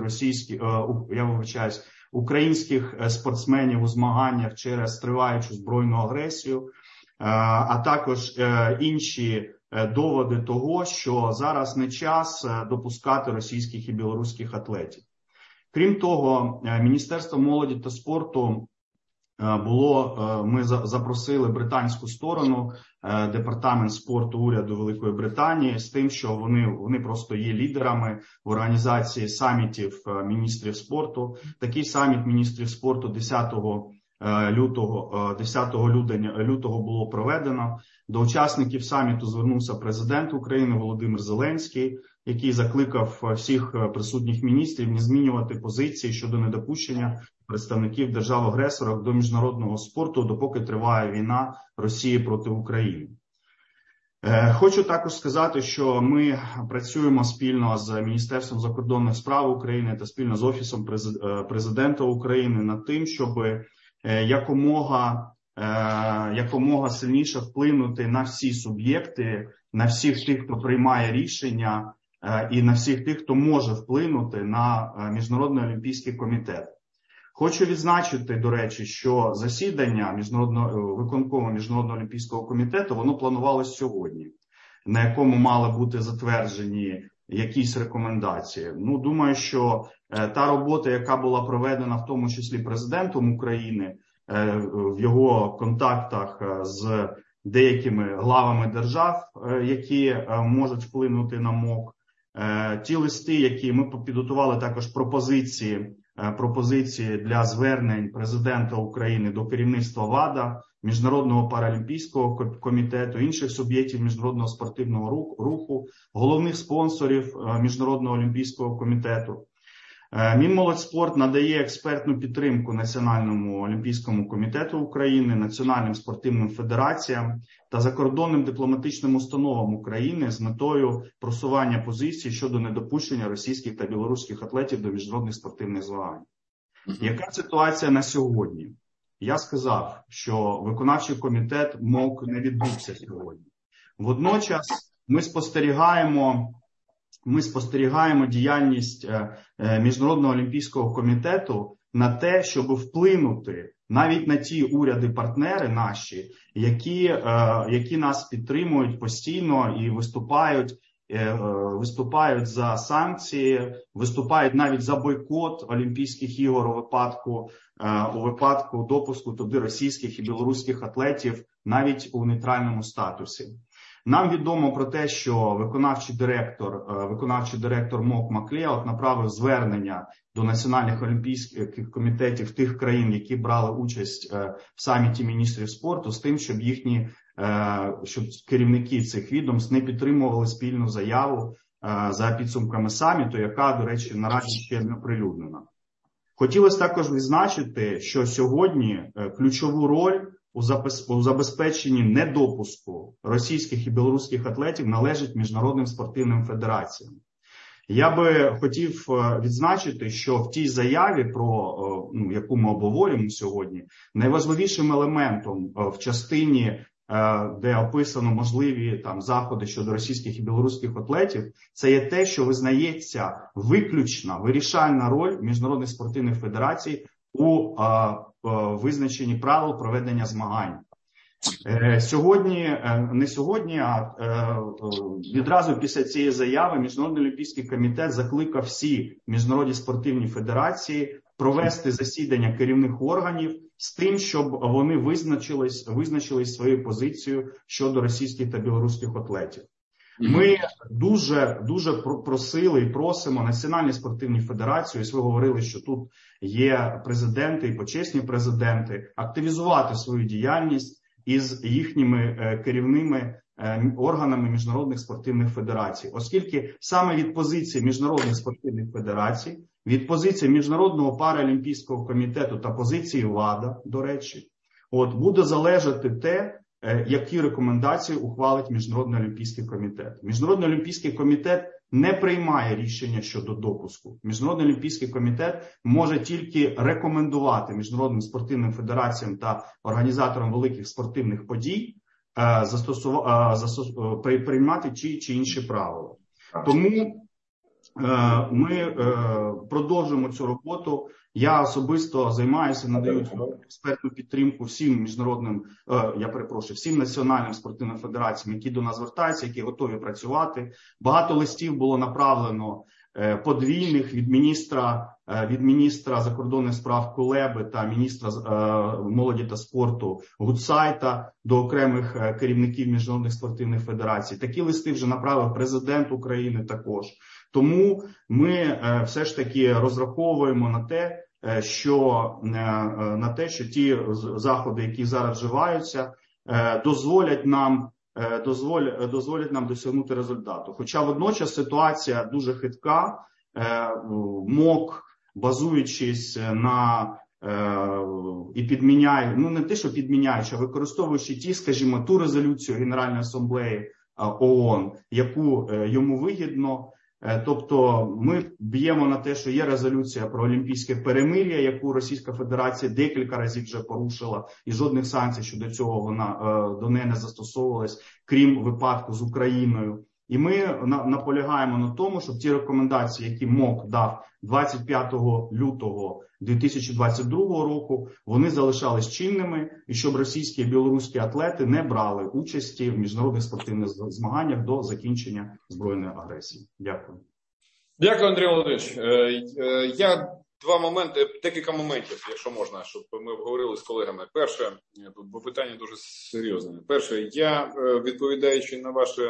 Speaker 6: українських спортсменів у змаганнях через триваючу збройну агресію, а також інші доводи того, що зараз не час допускати російських і білоруських атлетів. Крім того, Міністерство молоді та спорту ми запросили британську сторону, департамент спорту уряду Великої Британії, з тим, що вони просто є лідерами в організації самітів міністрів спорту. Такий саміт міністрів спорту 10 лютого було проведено. До учасників саміту звернувся президент України Володимир Зеленський, який закликав всіх присутніх міністрів не змінювати позиції щодо недопущення представників держав-агресора до міжнародного спорту, допоки триває війна Росії проти України. Хочу також сказати, що ми працюємо спільно з Міністерством закордонних справ України та спільно з Офісом Президента України над тим, щоб якомога сильніше вплинути на всі суб'єкти, на всіх тих, хто приймає рішення, і на всіх тих, хто може вплинути на Міжнародний олімпійський комітет. Хочу відзначити, до речі, що засідання виконкому Міжнародного олімпійського комітету, воно планувалось сьогодні, на якому мали бути затверджені якісь рекомендації. Думаю, що та робота, яка була проведена в тому числі президентом України, в його контактах з деякими главами держав, які можуть вплинути на МОК, ті листи, які ми підготували також пропозиції для звернень президента України до керівництва ВАДА, Міжнародного паралімпійського комітету, інших суб'єктів міжнародного спортивного руху, головних спонсорів Міжнародного олімпійського комітету. Мінмолодьспорт надає експертну підтримку Національному олімпійському комітету України, національним спортивним федераціям та закордонним дипломатичним установам України з метою просування позицій щодо недопущення російських та білоруських атлетів до міжнародних спортивних змагань. Яка ситуація на сьогодні? Я сказав, що виконавчий комітет МОК не відбувся сьогодні. Водночас ми спостерігаємо діяльність Міжнародного олімпійського комітету на те, щоб вплинути навіть на ті уряди-партнери наші, які нас підтримують постійно і виступають за санкції, виступають навіть за бойкот Олімпійських ігор у випадку допуску туди російських і білоруських атлетів навіть у нейтральному статусі. Нам відомо про те, що виконавчий директор МОК Маклеод направив звернення до національних олімпійських комітетів тих країн, які брали участь в саміті міністрів спорту, з тим, щоб керівники цих відомств не підтримували спільну заяву за підсумками саміту, яка, до речі, наразі ще не оприлюднена. Хотілося також відзначити, що сьогодні ключову роль у забезпеченні недопуску російських і білоруських атлетів належить міжнародним спортивним федераціям. Я би хотів відзначити, що в тій заяві, яку ми обговорюємо сьогодні, найважливішим елементом в частині, де описано можливі заходи щодо російських і білоруських атлетів, це є те, що визнається вирішальна роль міжнародних спортивних федерацій у визначенні правил проведення змагань. Відразу після цієї заяви Міжнародний олімпійський комітет закликав всі міжнародні спортивні федерації провести засідання керівних органів з тим, щоб вони визначили свою позицію щодо російських та білоруських атлетів. Ми дуже просили і просимо національні спортивні федерації, ось ви говорили, що тут є президенти і почесні президенти, активізувати свою діяльність із їхніми керівними органами міжнародних спортивних федерацій, оскільки саме від позиції міжнародних спортивних федерацій, від позиції Міжнародного паралімпійського комітету та позиції ВАДА, до речі, буде залежати те, які рекомендації ухвалить Міжнародний олімпійський комітет. Міжнародний олімпійський комітет не приймає рішення щодо допуску. Міжнародний олімпійський комітет може тільки рекомендувати міжнародним спортивним федераціям та організаторам великих спортивних подій приймати ті чи інші правила. Тому ми продовжуємо цю роботу. Я особисто займаюся, надаю експертну підтримку всім всім національним спортивним федераціям, які до нас звертаються, які готові працювати. Багато листів було направлено подвійних від міністра закордонних справ Кулеби та міністра молоді та спорту Гудсайта до окремих керівників міжнародних спортивних федерацій. Такі листи вже направив президент України також. Тому ми все ж таки розраховуємо на те, що ті заходи, які зараз вживаються, дозволять нам досягнути результату. Хоча водночас ситуація дуже хитка. МОК, базуючись на і підміняє, не те, що підміняючи, а використовуючи скажімо, ту резолюцію Генеральної асамблеї ООН, яку йому вигідно. Тобто ми б'ємо на те, що є резолюція про олімпійське перемир'я, яку Російська Федерація декілька разів вже порушила, і жодних санкцій щодо цього до неї не застосовувалось, крім випадку з Україною. І ми наполягаємо на тому, щоб ті рекомендації, які МОК дав 25 лютого 2022 року, вони залишались чинними, і щоб російські і білоруські атлети не брали участі в міжнародних спортивних змаганнях до закінчення збройної агресії. Дякую.
Speaker 1: Дякую, Андрій Володимирович. Я декілька моментів, якщо можна, щоб ми обговорили з колегами. Перше, бо питання дуже серйозне. Перше, я, відповідаючи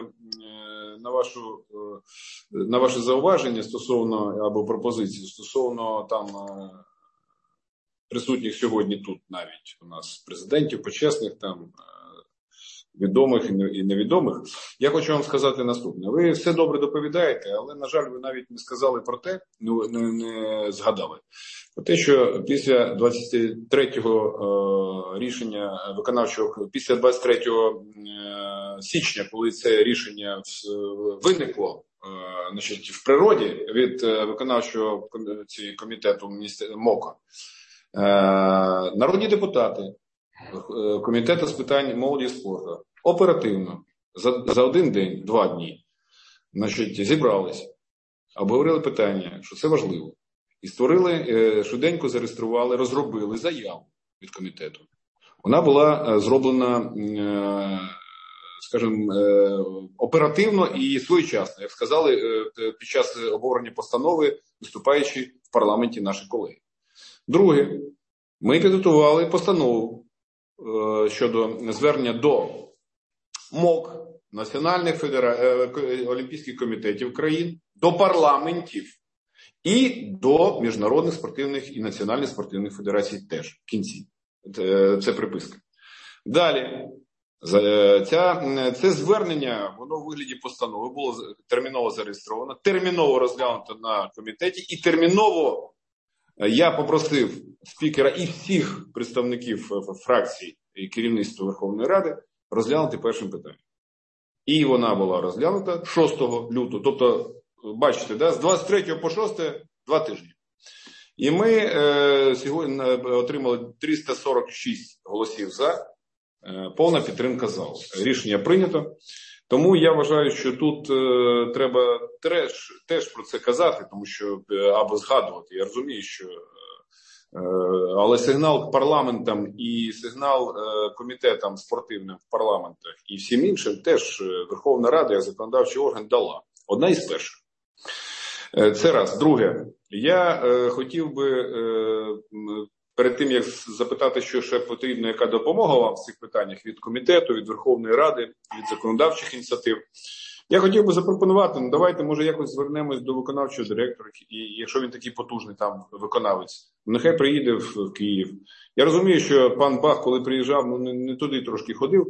Speaker 1: на ваше зауваження стосовно, або пропозиції стосовно там присутніх сьогодні тут навіть у нас президентів почесних, там відомих і невідомих, я хочу вам сказати наступне. Ви все добре доповідаєте, але, на жаль, ви навіть не сказали про те, не згадали. Про те, що після 23-го рішення виконавчого, після 23 січня, коли це рішення виникло, значить, в природі від виконавчого комітету МОКа, народні депутати Комітету з питань молоді і спорту оперативно за один день, 2 дні, значить, зібрались, обговорили питання, що це важливо, і створили, швиденько зареєстрували, розробили заяву від комітету. Вона була зроблена, скажімо, оперативно і своєчасно, як сказали під час обговорення постанови, виступаючи в парламенті наші колеги. Друге, ми підготували постанову щодо звернення до МОК, національних олімпійських комітетів країн, до парламентів і до міжнародних спортивних і національних спортивних федерацій теж в кінці. Це приписка. Далі, це звернення, воно у вигляді постанови було терміново зареєстровано, терміново розглянуто на комітеті і терміново я попросив спікера і всіх представників фракцій і керівництва Верховної Ради розглянути першим питанням. І вона була розглянута 6 лютого. Тобто, бачите, да, з 23 по 6 2 тижні. І ми сьогодні отримали 346 голосів за, повна підтримка залу. Рішення прийнято. Тому я вважаю, що тут треба теж про це казати, тому що, або згадувати. Я розумію, що але сигнал парламентам і сигнал комітетам спортивним в парламентах і всім іншим теж Верховна Рада як законодавчий орган дала. Одна із перших. Це раз. Друге, я хотів би перед тим, як запитати, що ще потрібно, яка допомога вам в цих питаннях від комітету, від Верховної Ради, від законодавчих ініціатив, я хотів би запропонувати, давайте, може, якось звернемось до виконавчого директора, і якщо він такий потужний там виконавець, нехай приїде в Київ. Я розумію, що пан Бах, коли приїжджав, не туди трошки ходив,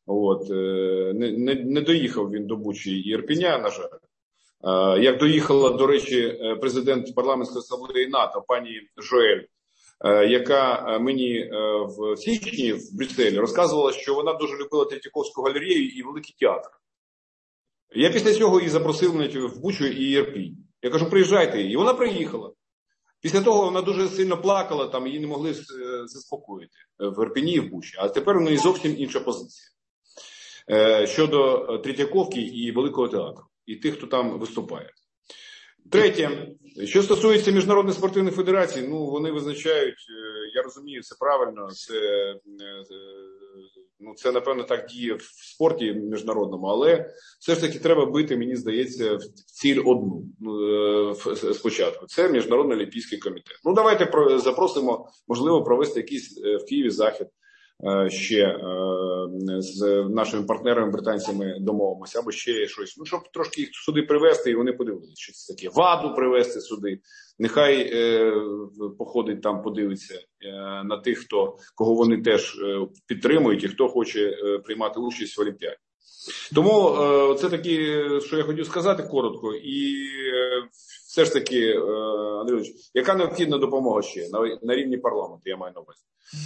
Speaker 1: не доїхав він до Бучі і Ірпеня, на жаль. Як доїхала, до речі, президент парламентської асамблеї НАТО, пані Жоель, яка мені в січні в Брюсселі розказувала, що вона дуже любила Третьяковську галерею і Великий театр. Я після цього її запросив в Бучу і Ірпінь. Я кажу, приїжджайте. І вона приїхала. Після того вона дуже сильно плакала, там її не могли заспокоїти в Ірпені і в Бучі. А тепер у неї зовсім інша позиція. Щодо Третьяковки і Великого театру. І тих, хто там виступає. Третє, що стосується міжнародних спортивних федерацій, вони визначають, я розумію, це правильно, це Ну, це, напевно, так діє в спорті міжнародному, але все ж таки треба бити, мені здається, в ціль одну спочатку. Це Міжнародний олімпійський комітет. Ну, давайте запросимо, можливо, провести якийсь в Києві захід ще з нашими партнерами, британцями домовимося, або ще щось. Ну, щоб трошки їх сюди привезти, і вони подивилися, що це таке. ВАДу привезти сюди. Нехай походить там, подивиться на тих, кого вони теж підтримують і хто хоче приймати участь в Олімпіаді. Тому це таке, що я хотів сказати коротко. І все ж таки, Андрій, яка необхідна допомога ще на рівні парламенту, я маю на увазі.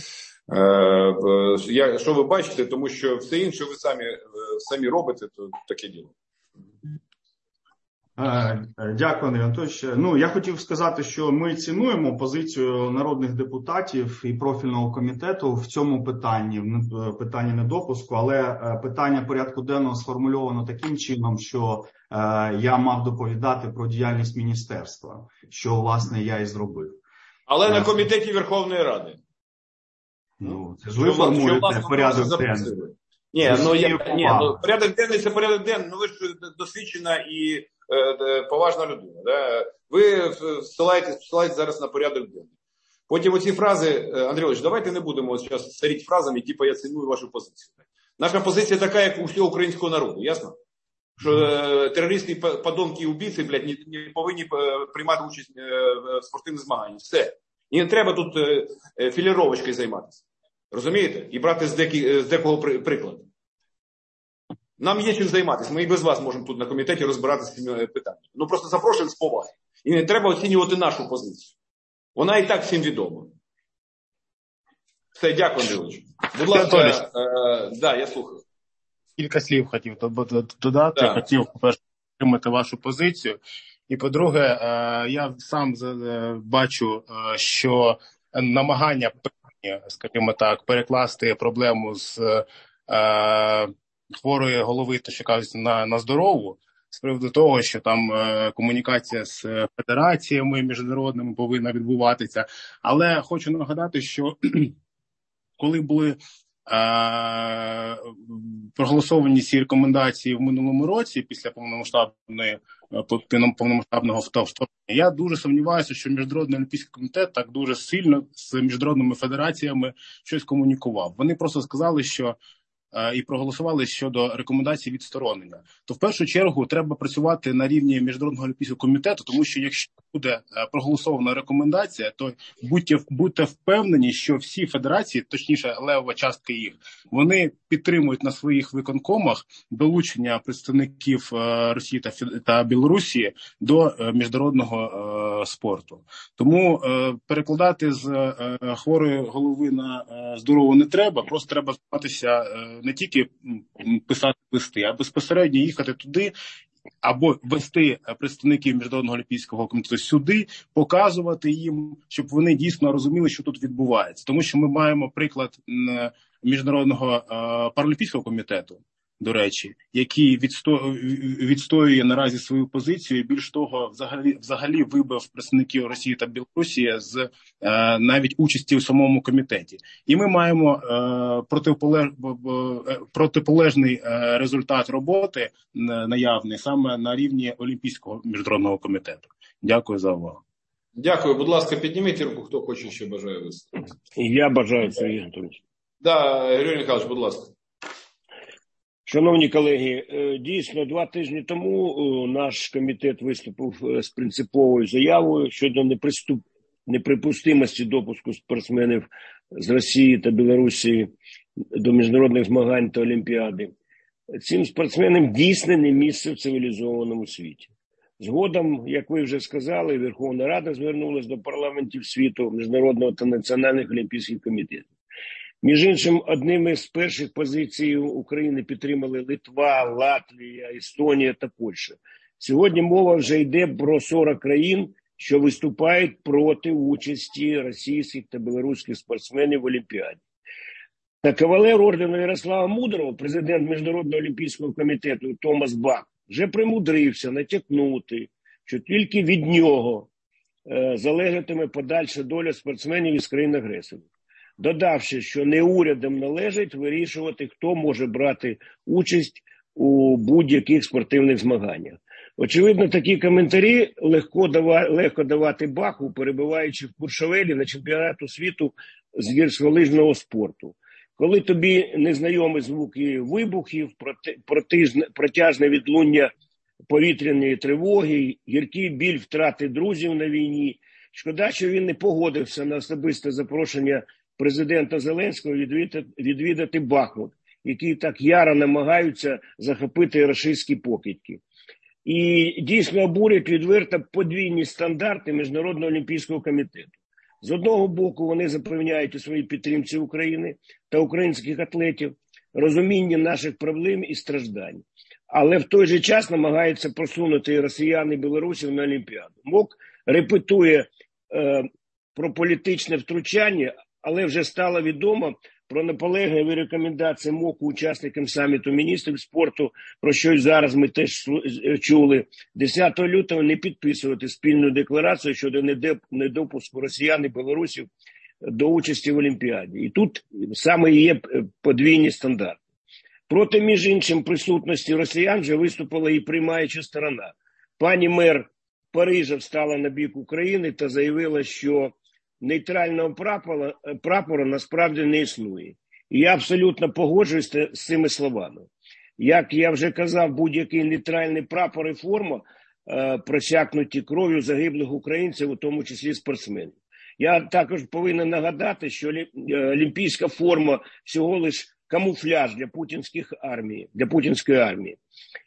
Speaker 1: Що ви бачите, тому що все інше ви самі робите, то таке діло.
Speaker 6: Дякую, Андрій Анатолійович. Ну, я хотів сказати, що ми цінуємо позицію народних депутатів і профільного комітету в цьому питанні недопуску, але питання порядку денного сформульовано таким чином, що я мав доповідати про діяльність міністерства, що, власне, я і зробив.
Speaker 1: Але на комітеті Верховної Ради.
Speaker 6: Ну, це ж ви формуєте порядок денний.
Speaker 1: Порядок денний – це порядок денний, ну ви ж досвідчена і поважна людина. Да? Ви ссилаєтесь зараз на порядок денний. Потім оці фрази, Андрій Володимирович, давайте не будемо зараз старіть фразами, типу я ціную вашу позицію. Наша позиція така, як у всього українського народу, ясно? Що терористи, подонки і убійці, блядь, не повинні приймати участь в спортивних змаганнях. Все. І не треба тут філіровочкою займатися. Розумієте? І брати з декого приклад. Нам є чим займатися. Ми і без вас можемо тут на комітеті розбиратися з цими питаннями. Ну просто запрошуємо з поваги. І не треба оцінювати нашу позицію. Вона і так всім відома. Все, дякую, Андрій Володимирович. Будь ласка, да, я слухаю.
Speaker 12: Кілька слів хотів додати. Да. Хотів, по-перше, підтримати вашу позицію. І, по-друге, я сам бачу, що намагання, скажімо так, перекласти проблему з хворої голови, то що кажуть, на здорову, з приводу того, що там комунікація з федераціями міжнародними повинна відбуватися. Але хочу нагадати, що коли були проголосовані ці рекомендації в минулому році після повномасштабного вторгнення, я дуже сумніваюся, що Міжнародний олімпійський комітет так дуже сильно з міжнародними федераціями щось комунікував. Вони просто сказали, що і проголосували щодо рекомендацій відсторонення. То в першу чергу треба працювати на рівні Міжнародного олімпійського комітету, тому що якщо буде проголосована рекомендація, то будьте впевнені, що всі федерації, точніше левова частка їх, вони підтримують на своїх виконкомах долучення представників Росії та Білорусі до міжнародного спорту. Тому перекладати з хворої голови на здорову не треба, просто треба займатися не тільки писати листи, а безпосередньо їхати туди, або вести представників Міжнародного олімпійського комітету сюди, показувати їм, щоб вони дійсно розуміли, що тут відбувається. Тому що ми маємо приклад Міжнародного паралімпійського комітету, до речі, який відстоює наразі свою позицію, і більш того, взагалі вибив представників Росії та Білорусі з навіть участі у самому комітеті. І ми маємо протиполежний результат роботи наявний саме на рівні Олімпійського міжнародного комітету. Дякую за увагу.
Speaker 1: Дякую. Будь ласка, підніміть руку, хто хоче ще бажає виступити.
Speaker 3: Я бажаю, Сергій Анатолійович.
Speaker 1: Да, Григорій Михайлович, будь ласка.
Speaker 3: Шановні колеги, дійсно, 2 тижні тому наш комітет виступив з принциповою заявою щодо неприпустимості допуску спортсменів з Росії та Білорусі до міжнародних змагань та Олімпіади. Цим спортсменам дійсно не місце в цивілізованому світі. Згодом, як ви вже сказали, Верховна Рада звернулася до парламентів світу, Міжнародного та Національних олімпійських комітетів. Між іншим, одними з перших позицій України підтримали Литва, Латвія, Естонія та Польща. Сьогодні мова вже йде про 40 країн, що виступають проти участі російських та білоруських спортсменів в Олімпіаді. Та кавалер ордену Ярослава Мудрого, президент Міжнародного олімпійського комітету Томас Бах, вже примудрився натякнути, що тільки від нього залежатиме подальша доля спортсменів із країн-агресорів. додавши, що не урядам належить вирішувати, хто може брати участь у будь-яких спортивних змаганнях. Очевидно, такі коментарі легко давати Баху, перебуваючи в Куршавелі на чемпіонату світу з гірськолижного спорту. Коли тобі незнайомі звуки вибухів, протяжне відлуння повітряної тривоги, гіркий біль втрати друзів на війні. Шкода, що він не погодився на особисте запрошення президента Зеленського відвідати Бахмут, який так яро намагаються захопити рашистські покидьки. І дійсно обурюють відверто подвійні стандарти Міжнародного олімпійського комітету. З одного боку, вони запевняють у своїй підтримці України та українських атлетів, розуміння наших проблем і страждань. Але в той же час намагаються просунути росіян і білорусів на Олімпіаду. МОК репетує про політичне втручання, але вже стало відомо про наполегливі рекомендації МОКу учасникам саміту міністрів спорту, про що зараз ми теж чули, 10 лютого не підписувати спільну декларацію щодо недопуску росіян і білорусів до участі в Олімпіаді. І тут саме є подвійні стандарти. Проти, між іншим, присутності росіян вже виступила і приймаюча сторона. Пані мер Парижа встала на бік України та заявила, що нейтрального прапора насправді не існує. І я абсолютно погоджуюсь з цими словами. Як я вже казав, будь-який нейтральний прапор і форма просякнуті кров'ю загиблих українців, у тому числі спортсменів. Я також повинен нагадати, що олімпійська форма всього лиш камуфляж для путінської армії.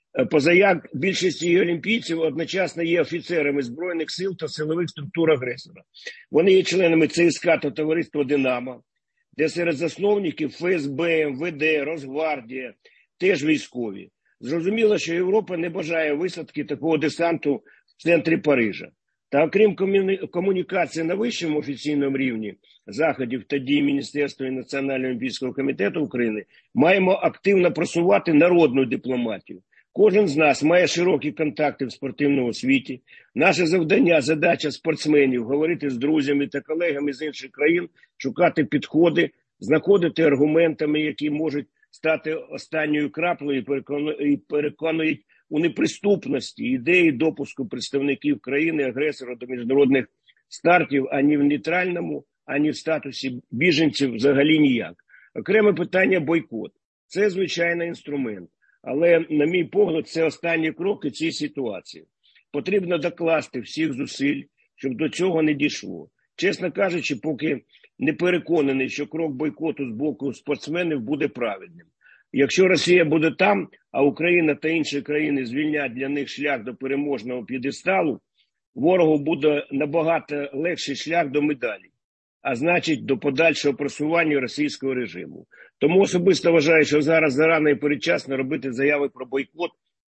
Speaker 3: Позаяк більшість її олімпійців одночасно є офіцерами Збройних сил та силових структур агресора. Вони є членами ЦСКА та товариства «Динамо», де серед засновників ФСБ, МВД, Росгвардія, теж військові. Зрозуміло, що Європа не бажає висадки такого десанту в центрі Парижа. Та окрім комунікації на вищому офіційному рівні заходів та дій Міністерства і Національного олімпійського комітету України, маємо активно просувати народну дипломатію. Кожен з нас має широкі контакти в спортивному світі. Наше завдання, задача спортсменів – говорити з друзями та колегами з інших країн, шукати підходи, знаходити аргументами, які можуть стати останньою краплею і переконують у неприступності ідеї допуску представників країни-агресора до міжнародних стартів ані в нейтральному, ані в статусі біженців взагалі ніяк. Окреме питання – бойкот. Це звичайний інструмент. Але, на мій погляд, це останні кроки цій ситуації. Потрібно докласти всіх зусиль, щоб до цього не дійшло. Чесно кажучи, поки не переконаний, що крок бойкоту з боку спортсменів буде правильним. Якщо Росія буде там, а Україна та інші країни звільнять для них шлях до переможного п'єдесталу, ворогу буде набагато легший шлях до медалі, а значить до подальшого просування російського режиму. Тому особисто вважаю, що зараз зарано і передчасно робити заяви про бойкот.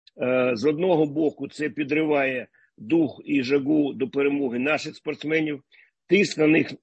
Speaker 3: З одного боку це підриває дух і жагу до перемоги наших спортсменів, тиск на них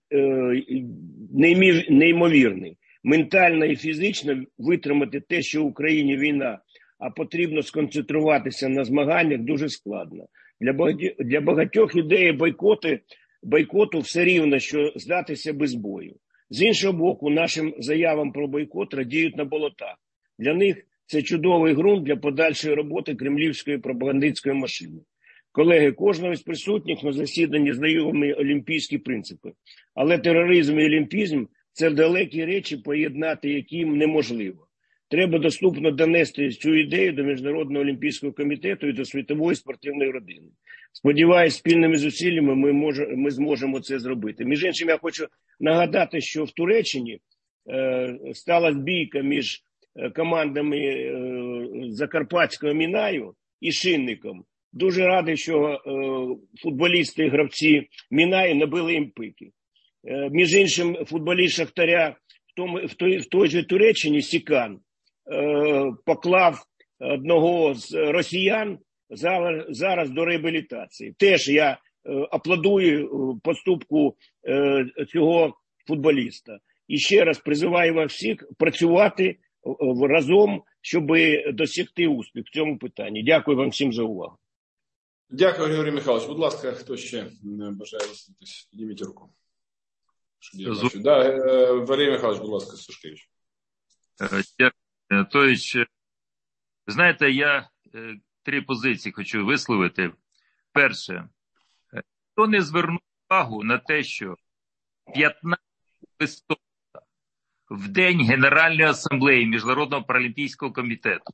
Speaker 3: неймовірний. Ментально і фізично витримати те, що в Україні війна, а потрібно сконцентруватися на змаганнях, дуже складно. Для багатьох ідеї бойкоту все рівно, що здатися без бою. З іншого боку, нашим заявам про бойкот радіють на болотах. Для них це чудовий ґрунт для подальшої роботи кремлівської пропагандистської машини. Колеги, кожного з присутніх на засіданні знайомі олімпійські принципи. Але тероризм і олімпізм – це далекі речі, поєднати яким неможливо. Треба доступно донести цю ідею до Міжнародного олімпійського комітету і до світової спортивної родини. Сподіваюсь, спільними зусиллями ми зможемо це зробити. Між іншим, я хочу нагадати, що в Туреччині сталася бійка між командами Закарпатського Мінаю і Шинником. Дуже радий, що футболісти і гравці Мінаю набили їм пики. Між іншим, футболіст Шахтаря в той же Туреччині, Сікан, поклав одного з росіян зараз до реабілітації. Теж я аплодую поступку цього футболіста. І ще раз призиваю вас всіх працювати разом, щоб досягти успіху в цьому питанні. Дякую вам всім за увагу.
Speaker 1: Дякую, Георгій Михайлович. Будь ласка, хто ще бажає висловитись? Підніміть руку. Валерій Михайлович, будь ласка, Сушкевич.
Speaker 7: Анатолійович, знаєте, я 3 позиції хочу висловити. Перше, хто не звернув увагу на те, що 15 листопада, в день Генеральної асамблеї Міжнародного паралімпійського комітету,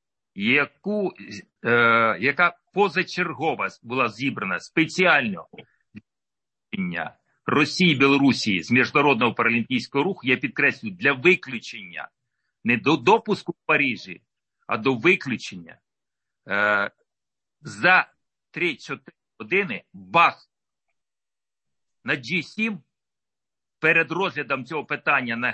Speaker 7: яка позачергова була зібрана спеціально для Росії і Білорусі з Міжнародного паралімпійського руху, я підкреслюю, для виключення, не до допуску в Парижі, а до виключення, за 3-4 години бах на G7 перед розглядом цього питання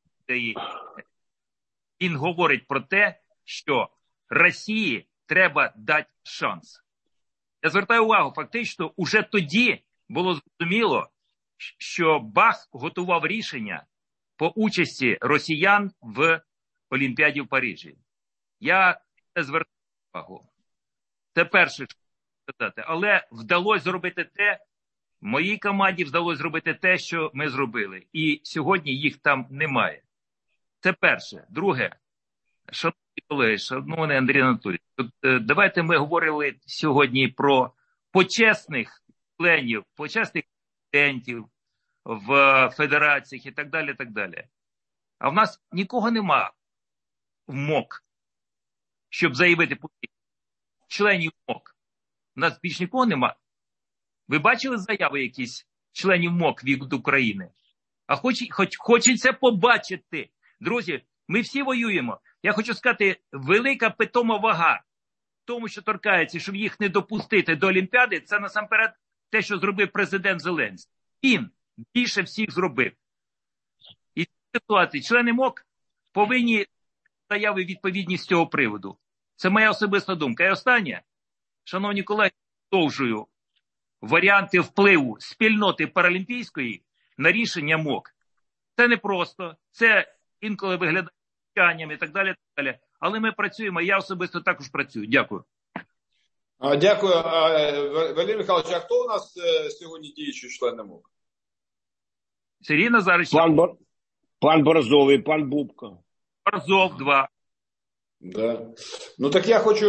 Speaker 7: він говорить про те, що Росії треба дати шанс. Я звертаю увагу, фактично, уже тоді було зрозуміло, що Бах готував рішення по участі росіян в Олімпіаді в Парижі. Я не звертаю увагу. Це перше, що сказати. Але вдалося зробити моїй команді вдалося зробити те, що ми зробили. І сьогодні їх там немає. Це перше. Друге, шановні колеги, шановний Андрій Анатолійович, давайте ми говорили сьогодні про почесних членів, почесних президентів в федераціях і так далі, так далі. А в нас нікого нема в МОК, щоб заявити членів МОК. У нас більш нікого нема. Ви бачили заяви якісь членів МОК від України? А хочеться побачити. Друзі, ми всі воюємо. Я хочу сказати, велика питома вага в тому, що торкається, щоб їх не допустити до Олімпіади, це насамперед те, що зробив президент Зеленський. Він більше всіх зробив. І в цій ситуації члени МОК повинні заяви відповідні з цього приводу. Це моя особиста думка. І останнє, шановні колеги, продовжую варіанти впливу спільноти паралімпійської на рішення МОК. Це не просто, це інколи виглядає і так далі, так далі. Але ми працюємо, я особисто також працюю. Дякую.
Speaker 1: Дякую. Валерій Михайлович, а хто у нас сьогодні діючий член МОК?
Speaker 7: Сергій Назарович.
Speaker 3: Пан Борзов і пан Бубка.
Speaker 7: Борзов, 2.
Speaker 1: Да. Ну так я хочу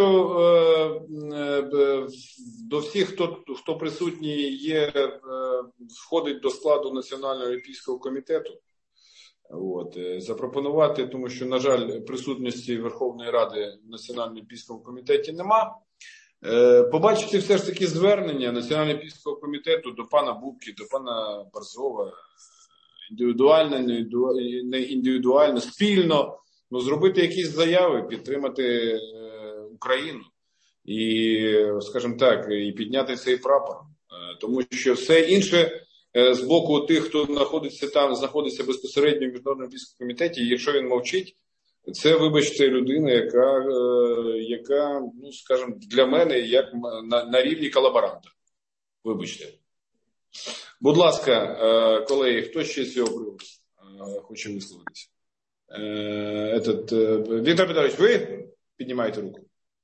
Speaker 1: до всіх, хто присутній є, входить до складу Національного олімпійського комітету. Запропонувати, тому що, на жаль, присутності Верховної Ради в Національному олімпійському комітеті нема. Побачити все ж таки звернення Національного олімпійського комітету до пана Бубки, до пана Борзова, індивідуально, не індивідуально, спільно, зробити якісь заяви, підтримати Україну і, скажімо так, і підняти цей прапор. Тому що все інше з боку тих, хто знаходиться безпосередньо в Міжнародному олімпійському комітеті, якщо він мовчить, це, вибачте, людина, яка, ну, скажімо, для мене як на рівні колаборанта. Вибачте. Будь ласка, колеги, хто ще з цього приводу хоче висловитися? Віктор Петрович, ви піднімаєте руку?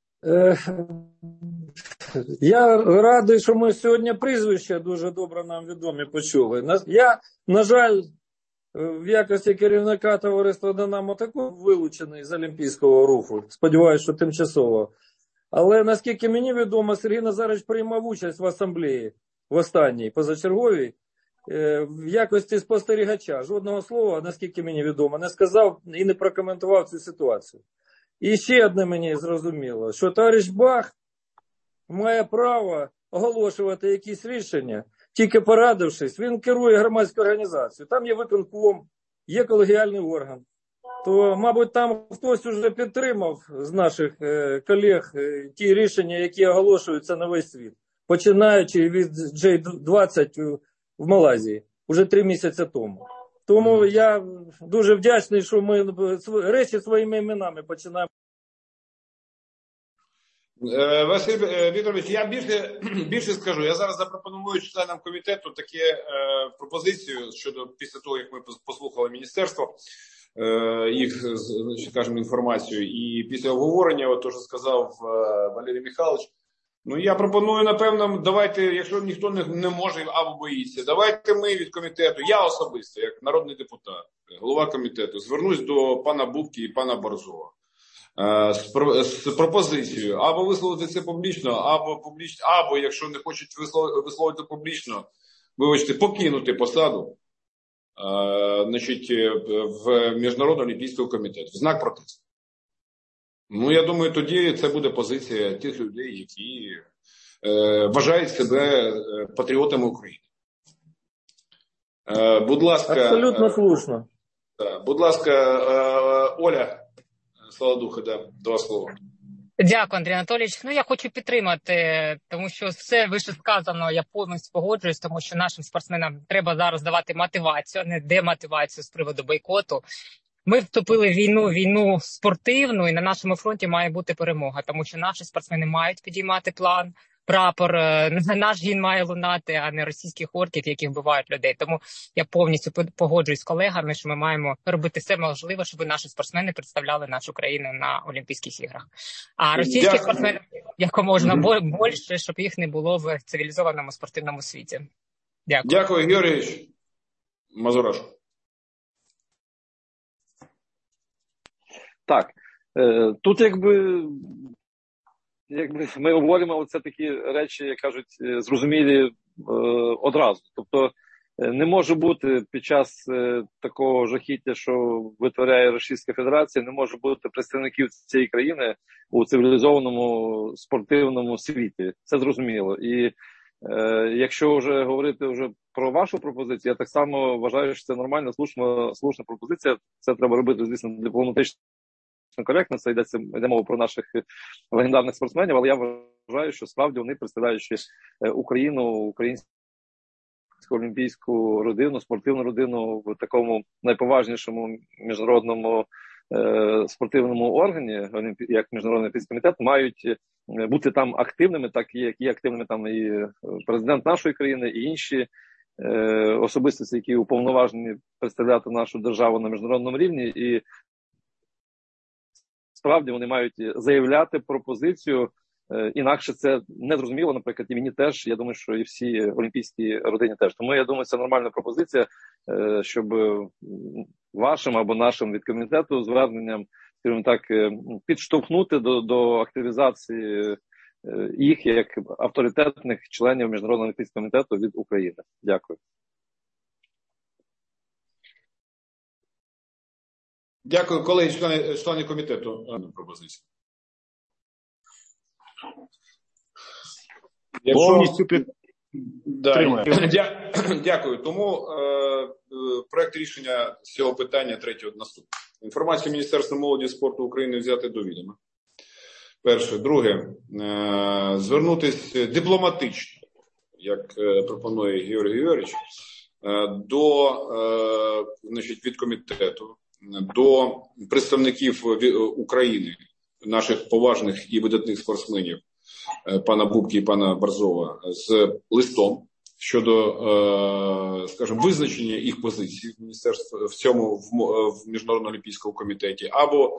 Speaker 10: Я радий, що ми сьогодні прізвища дуже добре нам відомі почули. Я, на жаль, в якості керівника товариства «Динамо» також вилучений з Олімпійського руху. Сподіваюсь, що тимчасово. Але, наскільки мені відомо, Сергій Назарович приймав участь в асамблеї, в останній, позачерговій, в якості спостерігача. Жодного слова, наскільки мені відомо, не сказав і не прокоментував цю ситуацію. І ще одне мені зрозуміло, що товариш Бах має право оголошувати якісь рішення, тільки порадившись, він керує громадською організацією. Там є виконком, є колегіальний орган. То, мабуть, там хтось уже підтримав з наших колег ті рішення, які оголошуються на весь світ. Починаючи від J20 в Малайзії, уже 3 місяці тому. Тому я дуже вдячний, що ми речі своїми іменами починаємо.
Speaker 1: Василь Вікторович, я більше скажу. Я зараз запропоную членам комітету таку пропозицію щодо, після того, як ми послухали міністерство, їх, скажімо, інформацію, і після обговорення, то, що сказав Валерій Михайлович, Ну, я пропоную, напевно, давайте, якщо ніхто не може або боїться, давайте ми від комітету, я особисто, як народний депутат, голова комітету, звернусь до пана Бубки і пана Борзова з пропозицією або висловити це публічно, або якщо не хочуть висловити публічно, вибачте, покинути посаду в Міжнародного олімпійського комітету, в знак протесту. Ну, я думаю, тоді це буде позиція тих людей, які вважають себе патріотами України. Будь ласка.
Speaker 10: Абсолютно слушно.
Speaker 1: Будь ласка, Оля Солодуха, до вас слово.
Speaker 9: Дякую, Андрій Анатолійович. Ну, я хочу підтримати, тому що все вище сказано, я повністю погоджуюсь, тому що нашим спортсменам треба зараз давати мотивацію, а не демотивацію з приводу бойкоту. Ми вступили в війну спортивну, і на нашому фронті має бути перемога, тому що наші спортсмени мають підіймати прапор, наш гімн має лунати, а не російських орків, які вбивають людей. Тому я повністю погоджуюсь з колегами, що ми маємо робити все можливе, щоб наші спортсмени представляли нашу країну на Олімпійських іграх. А російських спортсменів якомога більше, щоб їх не було в цивілізованому спортивному світі. Дякую.
Speaker 1: Дякую, Георгійович. Мазурашко.
Speaker 2: Так, тут якби ми говоримо, це такі речі, як кажуть, зрозумілі одразу. Тобто не може бути під час такого жахіття, що витворяє Російська Федерація, не може бути представників цієї країни у цивілізованому спортивному світі. Це зрозуміло. І якщо вже говорити вже про вашу пропозицію, я так само вважаю, що це нормальна, слушна пропозиція. Це треба робити, звісно, дипломатично коректно, це йде мова про наших легендарних спортсменів, але я вважаю, що справді вони, представляючи Україну, українську олімпійську родину, спортивну родину в такому найповажнішому міжнародному спортивному органі, як Міжнародний олімпійський комітет, мають бути там активними, так як є активними там і президент нашої країни, і інші особистості, які уповноважені представляти нашу державу на міжнародному рівні, і справді вони мають заявляти пропозицію, інакше це не зрозуміло, наприклад, і мені теж, я думаю, що і всі олімпійські родині теж. Тому я думаю, це нормальна пропозиція, щоб вашим або нашим від комітету зверненням, скажімо так, підштовхнути до активізації їх як авторитетних членів Міжнародного олімпійського комітету від України. Дякую.
Speaker 1: Дякую, колеги, члени комітету. Пропозицію.
Speaker 12: Повністю підтримую.
Speaker 1: Дякую. Тому проект рішення з цього питання третього наступне. Інформацію Міністерства молоді і спорту України взяти до відома. Перше. Друге. Звернутися дипломатично, як пропонує Георгій Георгійович, від комітету, до представників України, наших поважних і видатних спортсменів, пана Бубки і пана Борзова, з листом щодо, скажімо, визначення їх позицій в міністерстві в Міжнародному олімпійському комітеті,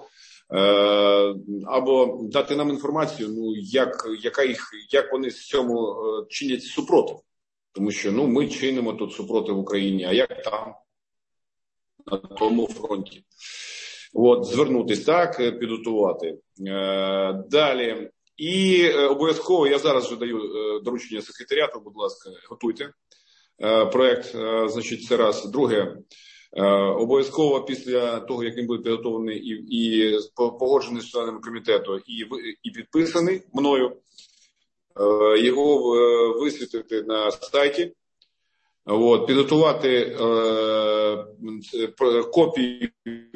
Speaker 1: або дати нам інформацію, ну як вони з цьому чинять супротив, тому що ми чинимо тут супротив в Україні, а як там на тому фронті. Звернутись так, підготувати. Далі. І обов'язково, я зараз вже даю доручення секретаріату, будь ласка, готуйте проєкт, це раз. Друге, обов'язково після того, як він буде підготовлений і погоджений з членами комітету, і підписаний мною, його висвітити на сайті, підготувати копії.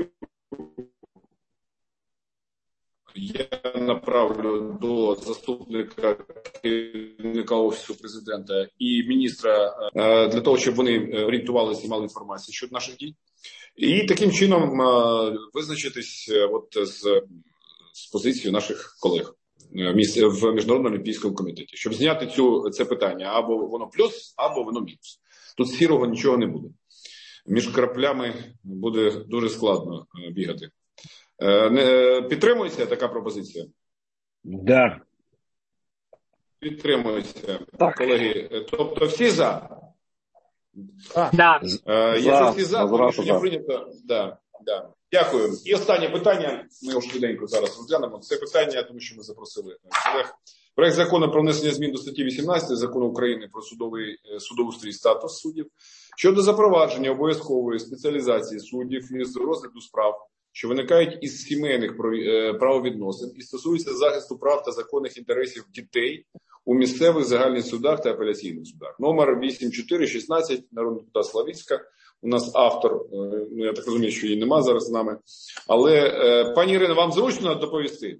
Speaker 1: Я направлю до заступника керівника Офісу президента і міністра для того, щоб вони орієнтувалися і мали інформацію щодо наших дій. І таким чином визначитись з позицією наших колег в Міжнародному олімпійському комітеті, щоб зняти це питання. Або воно плюс, або воно мінус. Тут сірого нічого не буде. Між краплями буде дуже складно бігати. Підтримується така пропозиція?
Speaker 3: Да.
Speaker 1: Підтримується, колеги. Тобто всі за?
Speaker 9: Да.
Speaker 1: Якщо всі за, рішення прийнято. Да. Дякую. І останнє питання, ми його швиденько зараз розглянемо. Це питання, тому що ми запросили колег. Проект закону про внесення змін до статті 18 Закону України про судоустрій і статус суддів щодо запровадження обов'язкової спеціалізації суддів із розгляду справ, що виникають із сімейних правовідносин і стосуються захисту прав та законних інтересів дітей у місцевих загальних судах та апеляційних судах. Номер 8416, народний депутат Славицька. У нас автор, я так розумію, що її нема зараз з нами. Але, пані Ірино, вам зручно доповісти?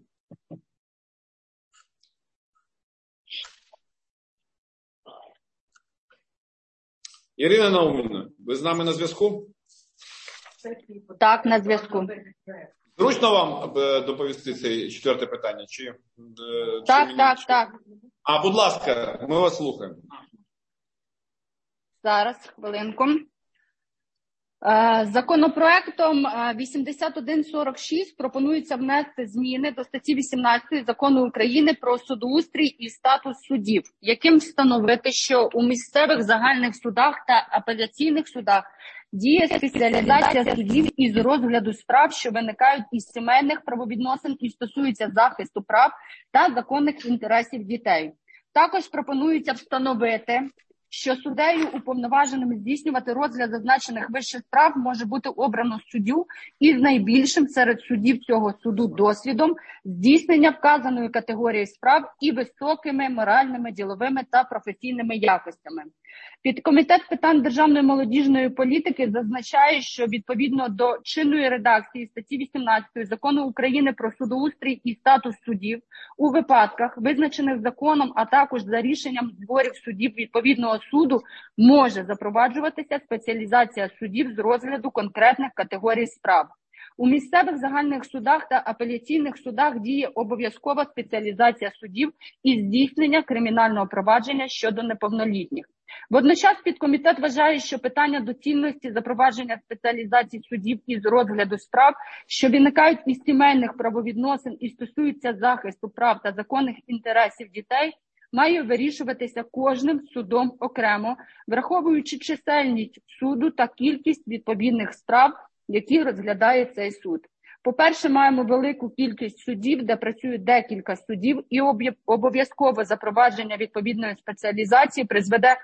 Speaker 1: Ірина Наумівна, ви з нами на зв'язку?
Speaker 5: Так, на зв'язку.
Speaker 1: Зручно вам доповісти це четверте питання?
Speaker 5: Так.
Speaker 1: Будь ласка, ми вас слухаємо.
Speaker 5: Зараз, хвилинку. Законопроектом 8146 пропонується внести зміни до статті 18 Закону України про судоустрій і статус суддів, яким встановити, що у місцевих загальних судах та апеляційних судах діє спеціалізація суддів із розгляду справ, що виникають із сімейних правовідносин і стосуються захисту прав та законних інтересів дітей. Також пропонується встановити, що суддею, уповноваженим здійснювати розгляд зазначених вище справ, може бути обрано суддю із найбільшим серед суддів цього суду досвідом здійснення вказаної категорії справ і високими моральними, діловими та професійними якостями. Підкомітет питань державної молодіжної політики зазначає, що відповідно до чинної редакції статті 18 Закону України про судоустрій і статус суддів у випадках, визначених законом, а також за рішенням зборів суддів відповідного суду, може запроваджуватися спеціалізація суддів з розгляду конкретних категорій справ. У місцевих загальних судах та апеляційних судах діє обов'язкова спеціалізація суддів і здійснення кримінального провадження щодо неповнолітніх. Водночас підкомітет вважає, що питання доцільності запровадження спеціалізації суддів із розгляду справ, що виникають із сімейних правовідносин і стосуються захисту прав та законних інтересів дітей, має вирішуватися кожним судом окремо, враховуючи чисельність суду та кількість відповідних справ, які розглядає цей суд. По-перше, маємо велику кількість судів, де працюють декілька судів, і обов'язкове запровадження відповідної спеціалізації призведе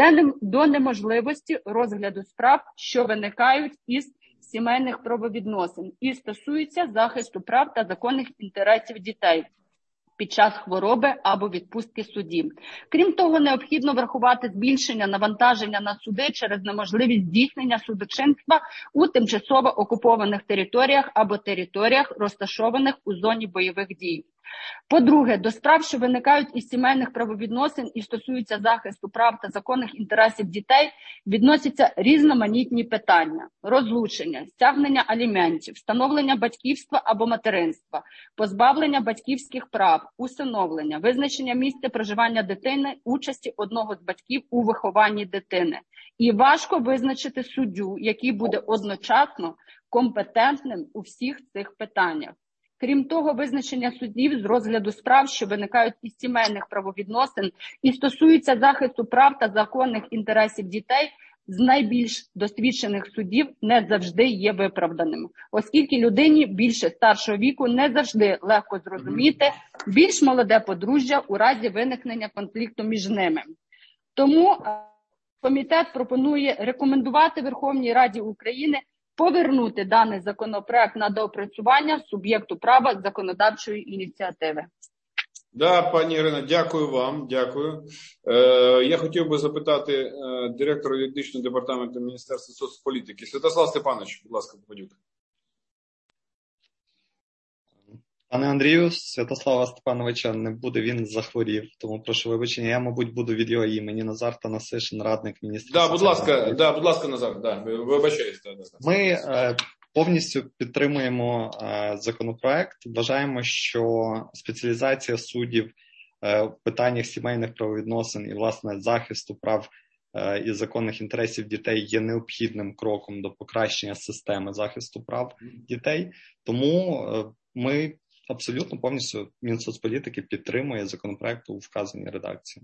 Speaker 5: до неможливості розгляду справ, що виникають із сімейних правовідносин і стосуються захисту прав та законних інтересів дітей під час хвороби або відпустки судді. Крім того, необхідно врахувати збільшення навантаження на суди через неможливість здійснення судочинства у тимчасово окупованих територіях або територіях, розташованих у зоні бойових дій. По-друге, до справ, що виникають із сімейних правовідносин і стосуються захисту прав та законних інтересів дітей, відносяться різноманітні питання: розлучення, стягнення аліментів, встановлення батьківства або материнства, позбавлення батьківських прав, усиновлення, визначення місця проживання дитини, участі одного з батьків у вихованні дитини. І важко визначити суддю, який буде одночасно компетентним у всіх цих питаннях. Крім того, визначення суддів з розгляду справ, що виникають із сімейних правовідносин і стосуються захисту прав та законних інтересів дітей, з найбільш досвідчених суддів не завжди є виправданим, оскільки людині більше старшого віку не завжди легко зрозуміти більш молоде подружжя у разі виникнення конфлікту між ними. Тому комітет пропонує рекомендувати Верховній Раді України повернути даний законопроект на доопрацювання суб'єкту права законодавчої ініціативи.
Speaker 1: Да, пані Ірина, дякую вам, дякую. Я хотів би запитати директора юридичного департаменту Міністерства соцполітики. Святослав Степанович, будь ласка, поведіть.
Speaker 13: Пане Андрію, Святослава Степановича не буде, він захворів, тому прошу вибачення. Я, мабуть, буду від його імені. Назар Танасишин, радник міністра.
Speaker 1: Будь ласка, Назар, вибачаюсь.
Speaker 13: Ми повністю підтримуємо законопроект. Вважаємо, що спеціалізація суддів в питаннях сімейних правовідносин і, власне, захисту прав і законних інтересів дітей є необхідним кроком до покращення системи захисту прав дітей. Тому ми абсолютно повністю Мінсоцполітики підтримує законопроект у вказаній редакції.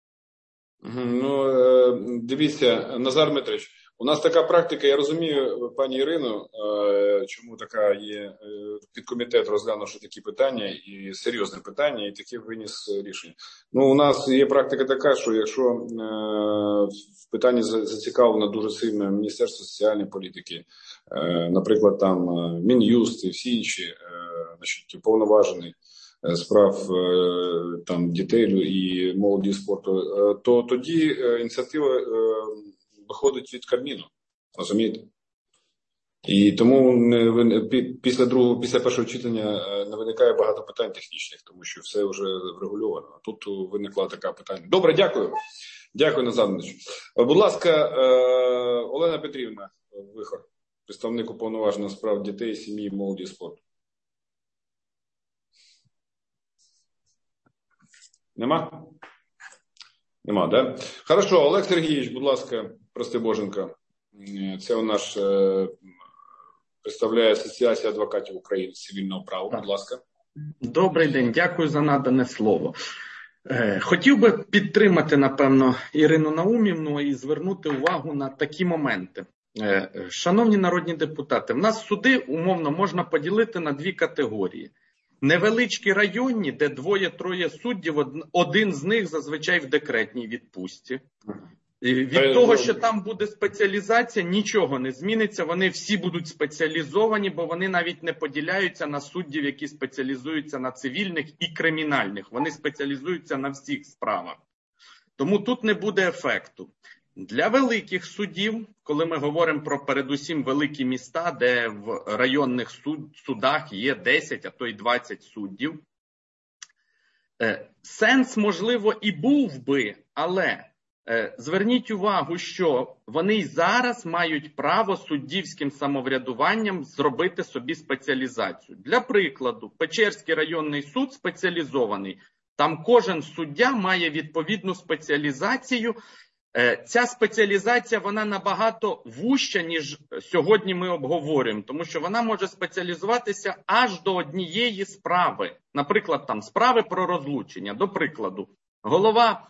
Speaker 1: Ну, дивіться, Назар Дмитрович, у нас така практика, я розумію, пані Ірино, чому така є, підкомітет розглянувши такі питання, і серйозне питання, і таке виніс рішення. Ну, у нас є практика така, що якщо в питанні зацікавлено дуже сильно Міністерство соціальної політики, наприклад, там Мін'юст і всі інші, значить, уповноважені справ там дітей і молоді спорту, то тоді ініціатива виходить від Кабміну, розумієте? І тому після першого читання не виникає багато питань технічних, тому що все вже врегульовано. А тут виникла така питання. Добре, дякую. Дякую, Назар Дмитрович. Будь ласка, Олена Петрівна Вихор, представник уповноваженого справ дітей, сім'ї, молоді і спорту. Нема? Нема, да? Хорошо, Олег Сергійович, будь ласка, Простибоженко. Це у нас представляє Асоціація адвокатів України з цивільного права. Будь ласка.
Speaker 14: Добрий день, дякую за надане слово. Хотів би підтримати, напевно, Ірину Наумівну і звернути увагу на такі моменти. Шановні народні депутати, в нас суди, умовно, можна поділити на дві категорії. Невеличкі районні, де 2-3 суддів, один з них зазвичай в декретній відпустці. Від того, що там буде спеціалізація, нічого не зміниться. Вони всі будуть спеціалізовані, бо вони навіть не поділяються на суддів, які спеціалізуються на цивільних і кримінальних. Вони спеціалізуються на всіх справах. Тому тут не буде ефекту. Для великих судів, коли ми говоримо про передусім великі міста, де в районних судах є 10, а то й 20 суддів, сенс, можливо, і був би, але зверніть увагу, що вони й зараз мають право суддівським самоврядуванням зробити собі спеціалізацію. Для прикладу, Печерський районний суд спеціалізований. Там кожен суддя має відповідну спеціалізацію. Ця спеціалізація, вона набагато вужча, ніж сьогодні ми обговорюємо, тому що вона може спеціалізуватися аж до однієї справи. Наприклад, там справи про розлучення. До прикладу, голова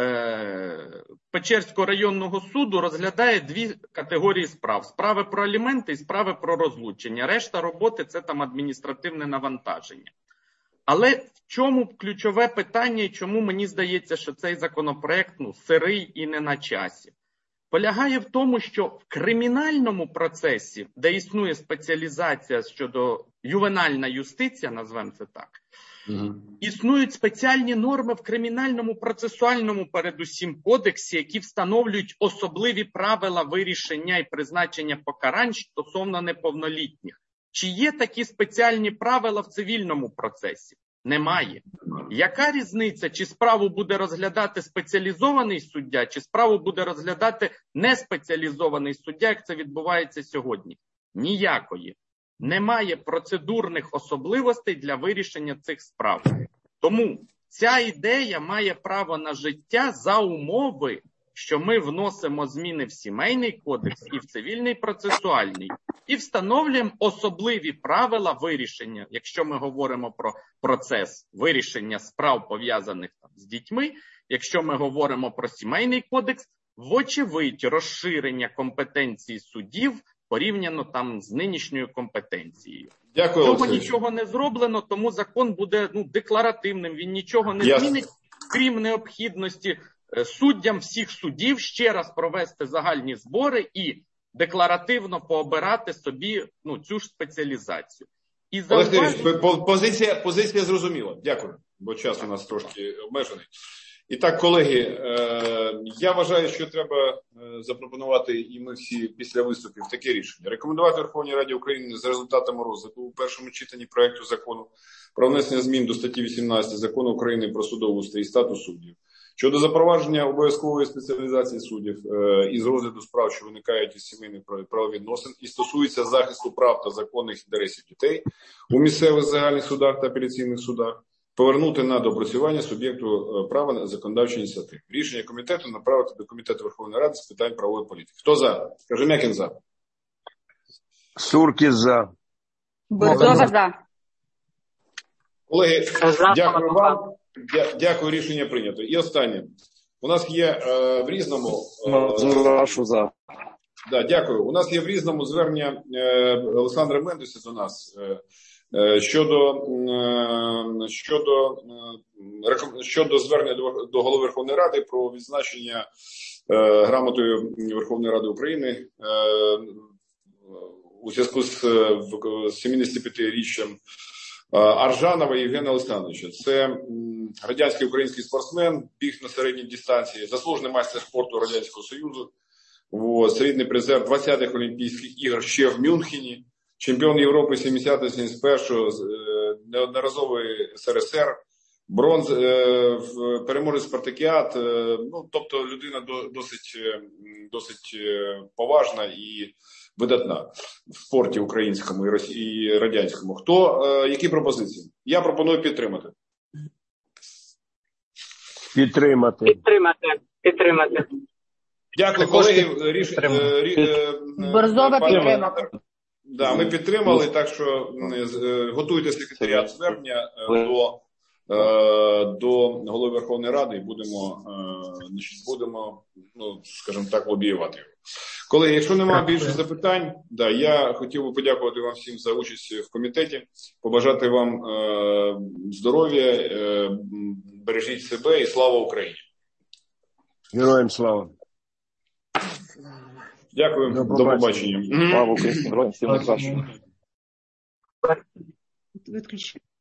Speaker 14: Печерського районного суду розглядає 2 категорії справ. Справи про аліменти і справи про розлучення. Решта роботи – це там адміністративне навантаження. Але в чому ключове питання і чому мені здається, що цей законопроект сирий і не на часі? Полягає в тому, що в кримінальному процесі, де існує спеціалізація щодо ювенальна юстиція, назвемо це так, існують спеціальні норми в кримінальному процесуальному передусім кодексі, які встановлюють особливі правила вирішення і призначення покарань стосовно неповнолітніх. Чи є такі спеціальні правила в цивільному процесі? Немає. Яка різниця, чи справу буде розглядати спеціалізований суддя, чи справу буде розглядати неспеціалізований суддя, як це відбувається сьогодні? Ніякої. Немає процедурних особливостей для вирішення цих справ. Тому ця ідея має право на життя за умови, що ми вносимо зміни в Сімейний кодекс і в Цивільний процесуальний, і встановлюємо особливі правила вирішення, якщо ми говоримо про процес вирішення справ, пов'язаних з дітьми, якщо ми говоримо про Сімейний кодекс, вочевидь розширення компетенції суддів порівняно там з нинішньою компетенцією.
Speaker 1: Дякую,
Speaker 14: Цього нічого не зроблено, тому закон буде декларативним, він нічого не змінить, крім необхідності суддям всіх судів ще раз провести загальні збори і декларативно пообирати собі цю ж спеціалізацію. І
Speaker 1: позиція зрозуміла. Дякую, бо час у нас трошки обмежений. І так, колеги, я вважаю, що треба запропонувати, і ми всі після виступів, таке рішення. Рекомендувати Верховній Раді України за результатами розгляду у першому читанні проекту закону про внесення змін до статті 18 Закону України про судоустрій і статус суддів щодо запровадження обов'язкової спеціалізації суддів із розгляду справ, що виникають із сімейних правовідносин і стосуються захисту прав та законних інтересів дітей у місцевих загальних судах та апеляційних судах, повернути на доопрацювання суб'єкту права на законодавчі ініціативи. Рішення комітету направити до Комітету Верховної Ради з питань правової політики. Хто за? Кожем'якін за.
Speaker 3: Суркіс за.
Speaker 5: Борзова за.
Speaker 1: Колеги, дякую вам. Дякую, рішення прийнято. І останнє. У нас є в Різному... Дякую. У нас є в Різному звернення Олександра Мендеса до нас щодо звернення до Голови Верховної Ради про відзначення грамотою Верховної Ради України у зв'язку з 75-річчям Аржанова Євгена Олександровича. Це радянський український спортсмен, біг на середній дистанції, заслужений майстер спорту Радянського Союзу, срібний призер 20-х Олімпійських ігор ще в Мюнхені, чемпіон Європи 70-71-го, неодноразовий СРСР, бронз, переможець спартакіад, тобто людина досить поважна і видатна в спорті українському і радянському. Які пропозиції? Я пропоную підтримати.
Speaker 9: Підтримати.
Speaker 1: Дякую, колеги.
Speaker 5: Борзова підтримати.
Speaker 1: Ми підтримали, так що готуйте секретаріат звернення до Голови Верховної Ради і будемо, скажімо так, лобіювати його. Колеги, якщо немає більше запитань, я хотів би подякувати вам всім за участь в комітеті, побажати вам здоров'я, бережіть себе і слава Україні.
Speaker 3: Героям слава.
Speaker 1: Дякую, до побачення.
Speaker 2: Слава Україні, героям, всім найкращого.
Speaker 15: Виключи.